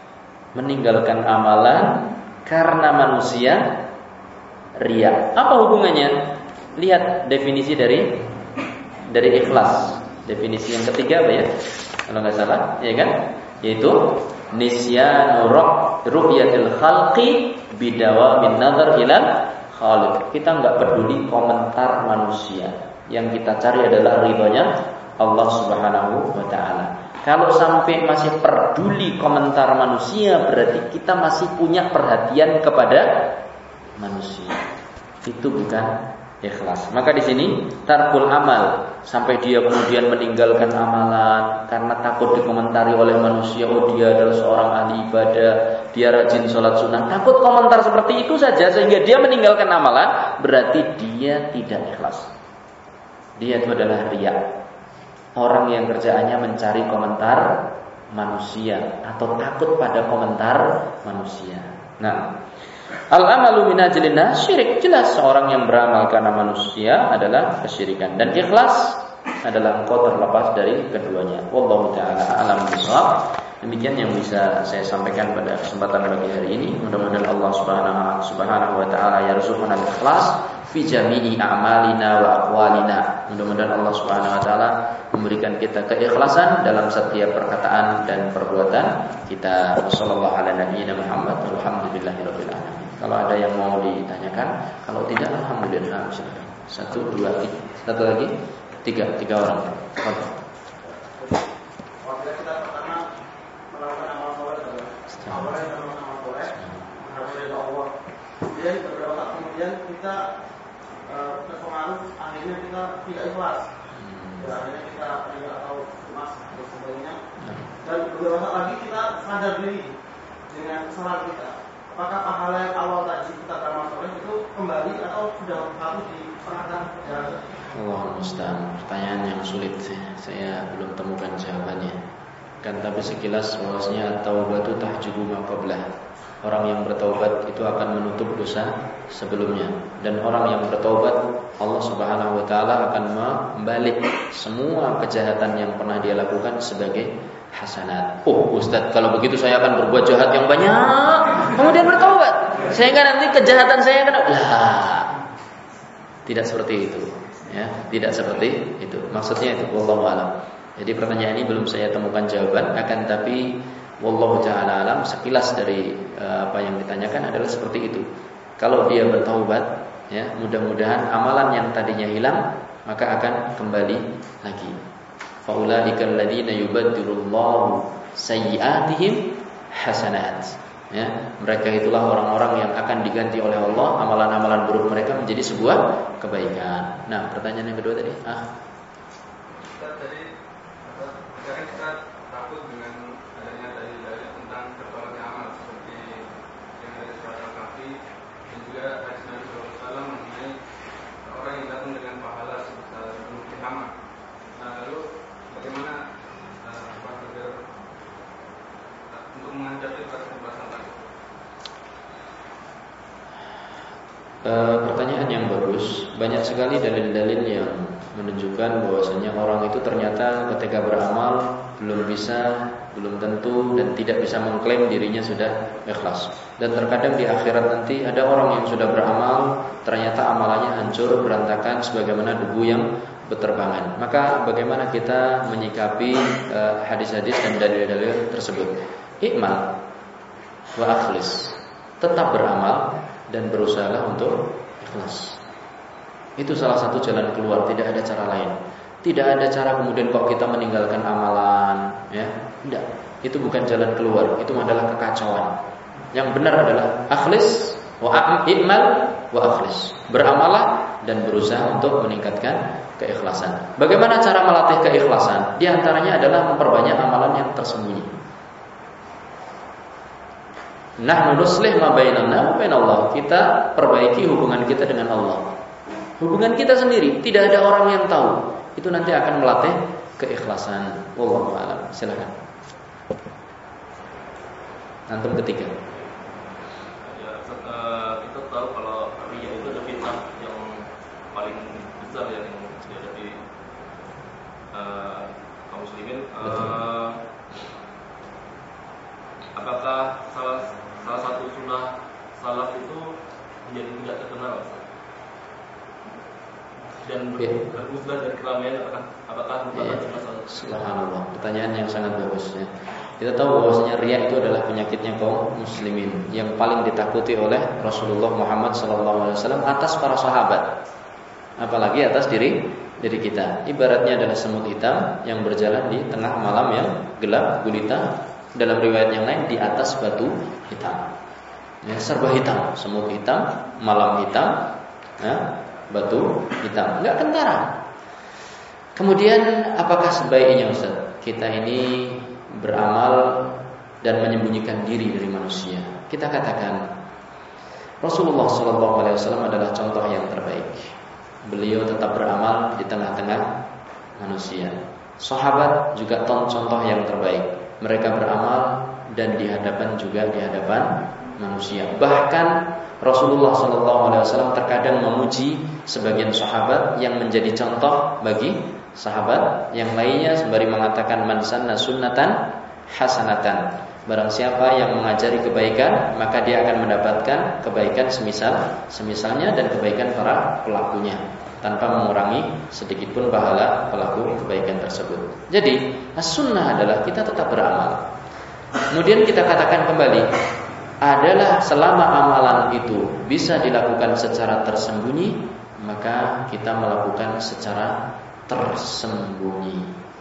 meninggalkan amalan karena manusia riya. Apa hubungannya? Lihat definisi dari dari ikhlas. Definisi yang ketiga apa ya? Kalau nggak salah, ya kan? Yaitu nisyanu ru'yatil khalqi bidawamin nazar ilal khaliq. Kita nggak peduli komentar manusia. Yang kita cari adalah ridhonya Allah Subhanahu wa taala. Kalau sampai masih peduli komentar manusia, berarti kita masih punya perhatian kepada manusia. Itu bukan ikhlas. Maka di sini tarkul amal, sampai dia kemudian meninggalkan amalan karena takut dikomentari oleh manusia. Oh, dia adalah seorang ahli ibadah, dia rajin sholat sunnah. Takut komentar seperti itu saja sehingga dia meninggalkan amalan, berarti dia tidak ikhlas. Dia itu adalah riya. Orang yang kerjaannya mencari komentar manusia atau takut pada komentar manusia. Nah, al-amalu min ajlin nas syirik. Jelas seorang yang beramal karena manusia adalah kesyirikan, dan ikhlas adalah engkau terlepas dari keduanya. Wallahu taala a'lam bishawab. Demikian yang bisa saya sampaikan pada kesempatan pagi hari ini. Mudah-mudahan Allah Subhanahu Subhanahu wa taala yarzuqna al-ikhlas fi jami'i a'malina wa aqwalina. Mudah-mudahan Allah Subhanahu wa taala memberikan kita keikhlasan dalam setiap perkataan dan perbuatan kita. Wassallallahu ala nabiyyina Muhammad walhamdulillahirabbil alamin. Kalau ada yang mau ditanyakan, kalau tidak alhamdulillah. Satu, dua, tiga. Satu lagi, tiga, tiga orang. Oke. Apabila kita pertama melakukan amal soleh, awalnya kita melakukan amal soleh, mengharapkan ridha Allah. Kemudian beberapa saat kemudian kita uh, terpengaruh, akhirnya kita tidak ikhlas. Ya, akhirnya kita tidak tahu emas dan sebagainya. Dan beberapa saat lagi kita sadar diri dengan kesalahan kita. Apakah pahala yang awal tadi kita beramal soleh itu kembali atau sudah harus diserahkan jalan? Allah musta'an. Pertanyaan yang sulit, saya belum temukan jawabannya. Kan tapi sekilas bahwasanya taubatu tahjubu ma qablah. Orang yang bertaubat itu akan menutup dosa sebelumnya, dan orang yang bertaubat Allah Subhanahu wa taala akan membalik semua kejahatan yang pernah dia lakukan sebagai hasanat. Oh, Ustaz, kalau begitu saya akan berbuat jahat yang banyak, kemudian bertaubat. Sehingga nanti kejahatan saya akan lah. Tidak seperti itu. Ya, tidak seperti itu. Maksudnya itu wallahu alam. Jadi pertanyaan ini belum saya temukan jawaban, akan tapi wallahu ta'ala alam, sekilas dari uh, apa yang ditanyakan adalah seperti itu. Kalau dia bertaubat, ya, mudah-mudahan amalan yang tadinya hilang maka akan kembali lagi. Faulaikal ladzina yubaddilullahu sayyi'atihim hasanat. Ya, mereka itulah orang-orang yang akan diganti oleh Allah amalan-amalan buruk mereka menjadi sebuah kebaikan. Nah, pertanyaan yang kedua tadi, ah. Kita tadi sekarang kita takut dengan adanya dalil-dalil tentang tertolaknya amal seperti yang ada di surat Al-Kahfi dan juga hadis Nabi shallallahu alaihi wasallam mengenai orang yang datang dengan pahala sebesar gunung Tihamah. Nah, lalu bagaimana uh, agar uh, untuk menghadapi pembahasan tadi? E, pertanyaan yang bagus. Banyak sekali dalil-dalil yang menunjukkan bahwasanya orang itu ternyata ketika beramal belum bisa, belum tentu, dan tidak bisa mengklaim dirinya sudah ikhlas. Dan terkadang di akhirat nanti ada orang yang sudah beramal ternyata amalannya hancur berantakan sebagaimana debu yang berterbangan. Maka bagaimana kita menyikapi e, hadis-hadis dan dalil-dalil tersebut? Iqmal wa akhlis. Tetap beramal dan berusaha untuk ikhlas. Itu salah satu jalan keluar, tidak ada cara lain. Tidak ada cara kemudian kok kita meninggalkan amalan, ya. Tidak. Itu bukan jalan keluar, itu adalah kekacauan. Yang benar adalah akhlis wa i'mal wa akhlis. Beramalah dan berusaha untuk meningkatkan keikhlasan. Bagaimana cara melatih keikhlasan? Di antaranya adalah memperbanyak amalan yang tersembunyi. Nahnu nuslih ma bainana wa bainallah. Kita perbaiki hubungan kita dengan Allah. Hubungan kita sendiri, tidak ada orang yang tahu. Itu nanti akan melatih keikhlasan. Wallahu a'lam. Silakan. Antum ketiga. Ya, kita tahu kalau riya itu ada fitnah yang paling besar yang dihadapi uh, kaum muslimin. Uh, apakah salah salaf itu menjadi tidak terkenal dan ya. berubah dari keramaian apakah apakah merupakan ya. masalah? Subhanallah, pertanyaan yang sangat bagus ya. Kita tahu bahwasanya riya itu adalah penyakitnya kaum muslimin yang paling ditakuti oleh Rasulullah Muhammad sallallahu alaihi wasallam atas para sahabat, apalagi atas diri diri kita. Ibaratnya adalah semut hitam yang berjalan di tengah malam yang gelap gulita, dalam riwayat yang lain di atas batu hitam. Ya, serba hitam, semut hitam, malam hitam, ya, batu hitam, enggak kentara. Kemudian apakah sebaiknya Ustaz kita ini beramal dan menyembunyikan diri dari manusia? Kita katakan Rasulullah shallallahu alaihi wasallam adalah contoh yang terbaik. Beliau tetap beramal di tengah-tengah manusia. Sahabat juga contoh yang terbaik. Mereka beramal dan di hadapan juga di hadapan manusia. Bahkan Rasulullah shallallahu alaihi wasallam terkadang memuji sebagian sahabat yang menjadi contoh bagi sahabat yang lainnya, sembari mengatakan man sanna sunnatan hasanatan. Barang siapa yang mengajari kebaikan, maka dia akan mendapatkan kebaikan semisal semisalnya dan kebaikan para pelakunya, tanpa mengurangi sedikit pun pahala pelaku kebaikan tersebut. Jadi, as-sunnah adalah kita tetap beramal. Kemudian kita katakan kembali, adalah selama amalan itu bisa dilakukan secara tersembunyi, maka kita melakukan secara tersembunyi.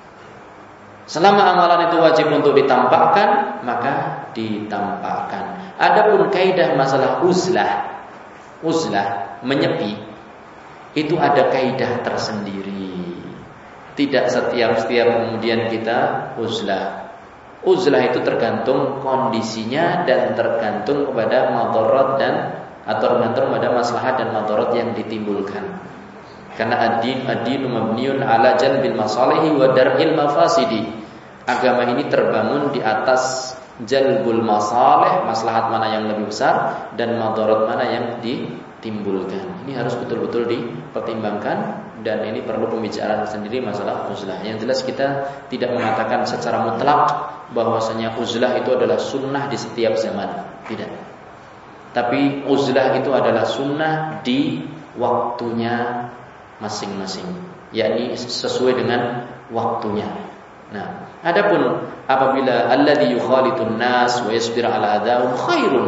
Selama amalan itu wajib untuk ditampakkan, maka ditampakkan. Adapun kaidah masalah uzlah, uzlah menyepi, itu ada kaidah tersendiri. Tidak setiap-setiap kemudian kita uzlah. Uzlah itu tergantung kondisinya dan tergantung kepada madarat dan atau tergantung pada maslahat dan madarat yang ditimbulkan. Karena ad-din ad-dinu mabniun ala jalbil masalihi wa dar'il mafasidi. Agama ini terbangun di atas jalbul masalih, maslahat mana yang lebih besar dan madarat mana yang ditimbulkan. Ini harus betul-betul dipertimbangkan dan ini perlu pembicaraan sendiri masalah uzlah. Yang jelas kita tidak mengatakan secara mutlak bahwasanya uzlah itu adalah sunnah di setiap zaman, tidak. Tapi uzlah itu adalah sunnah di waktunya masing-masing, yakni sesuai dengan waktunya. Nah, adapun apabila alladzi yukhalitun nas wa yasbir ala adahum khairun,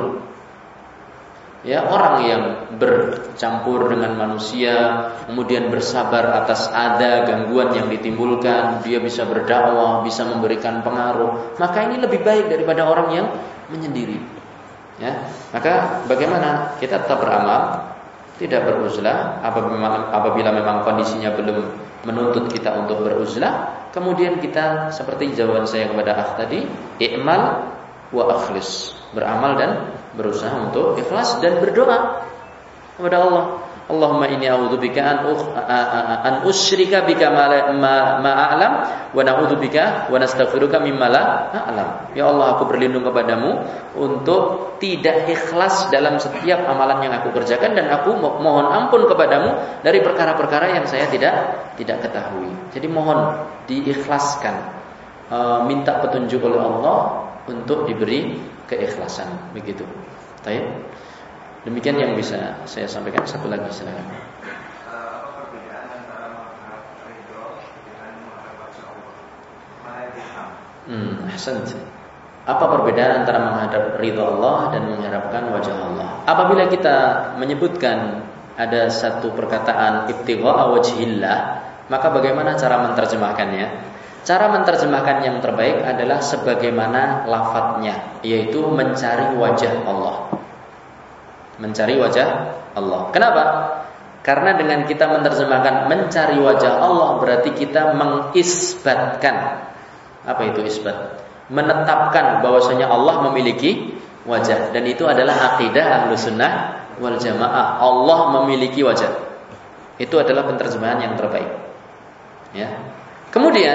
ya, orang yang bercampur dengan manusia kemudian bersabar atas ada gangguan yang ditimbulkan, dia bisa berdakwah, bisa memberikan pengaruh, maka ini lebih baik daripada orang yang menyendiri. Ya, maka bagaimana kita tetap beramal, tidak beruzlah apabila, apabila memang kondisinya belum menuntut kita untuk beruzlah. Kemudian kita seperti jawaban saya kepada akh tadi, i'mal wa akhlis, beramal dan berusaha untuk ikhlas dan berdoa kepada Allah. Allahumma inni a'udzubika an an usyrika bika ma a'lam wa na'udzubika wa nastaghfiruka mimma la a'lam. Ya Allah, aku berlindung kepadamu untuk tidak ikhlas dalam setiap amalan yang aku kerjakan, dan aku mohon ampun kepadamu dari perkara-perkara yang saya tidak tidak ketahui. Jadi mohon diikhlaskan, e, minta petunjuk oleh Allah untuk diberi keikhlasan, begitu. Baik. Demikian yang bisa saya sampaikan. Satu lagi silakan. Apa perbedaan antara menghadap ridho dengan menghadap wajah Allah? Mana yang paham? Hmm, ahsan. Apa perbedaan antara menghadap ridho Allah dan mengharapkan wajah Allah? Apabila kita menyebutkan ada satu perkataan ibtigha'a wajhillah, maka bagaimana cara menerjemahkannya? Cara menerjemahkan yang terbaik adalah sebagaimana lafadznya, yaitu mencari wajah Allah. Mencari wajah Allah. Kenapa? Karena dengan kita menerjemahkan mencari wajah Allah, berarti kita mengisbatkan. Apa itu isbat? Menetapkan bahwasanya Allah memiliki wajah, dan itu adalah akidah Ahlussunnah wal Jamaah. Allah memiliki wajah. Itu adalah penerjemahan yang terbaik. Ya. Kemudian,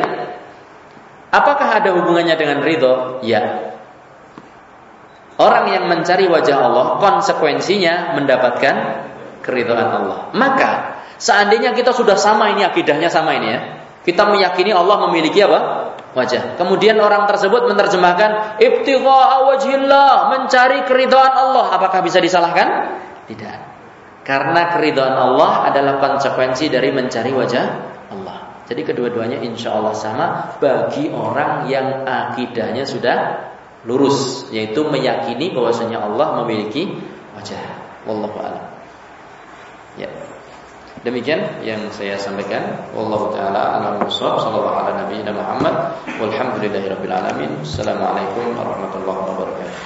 apakah ada hubungannya dengan ridho? Ya. Orang yang mencari wajah Allah, konsekuensinya mendapatkan keridhaan Allah. Maka seandainya kita sudah sama ini akidahnya sama ini ya, kita meyakini Allah memiliki apa? wajah. Kemudian orang tersebut menerjemahkan ibtigha'a wajhillah, mencari keridhaan Allah. Apakah bisa disalahkan? Tidak. Karena keridhaan Allah adalah konsekuensi dari mencari wajah Allah. Jadi kedua-duanya insya Allah sama bagi orang yang akidahnya sudah lurus, yaitu meyakini bahwasanya Allah memiliki wajah. Wallahu a'lam. Ya. Demikian yang saya sampaikan. Wallahu taala a'lam bishawab. Shallallahu ala nabiyina Muhammad walhamdulillahirabbil alamin. Assalamualaikum warahmatullahi wabarakatuh.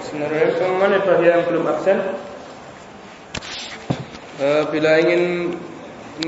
Sebenarnya bagi yang belum absen, bila ingin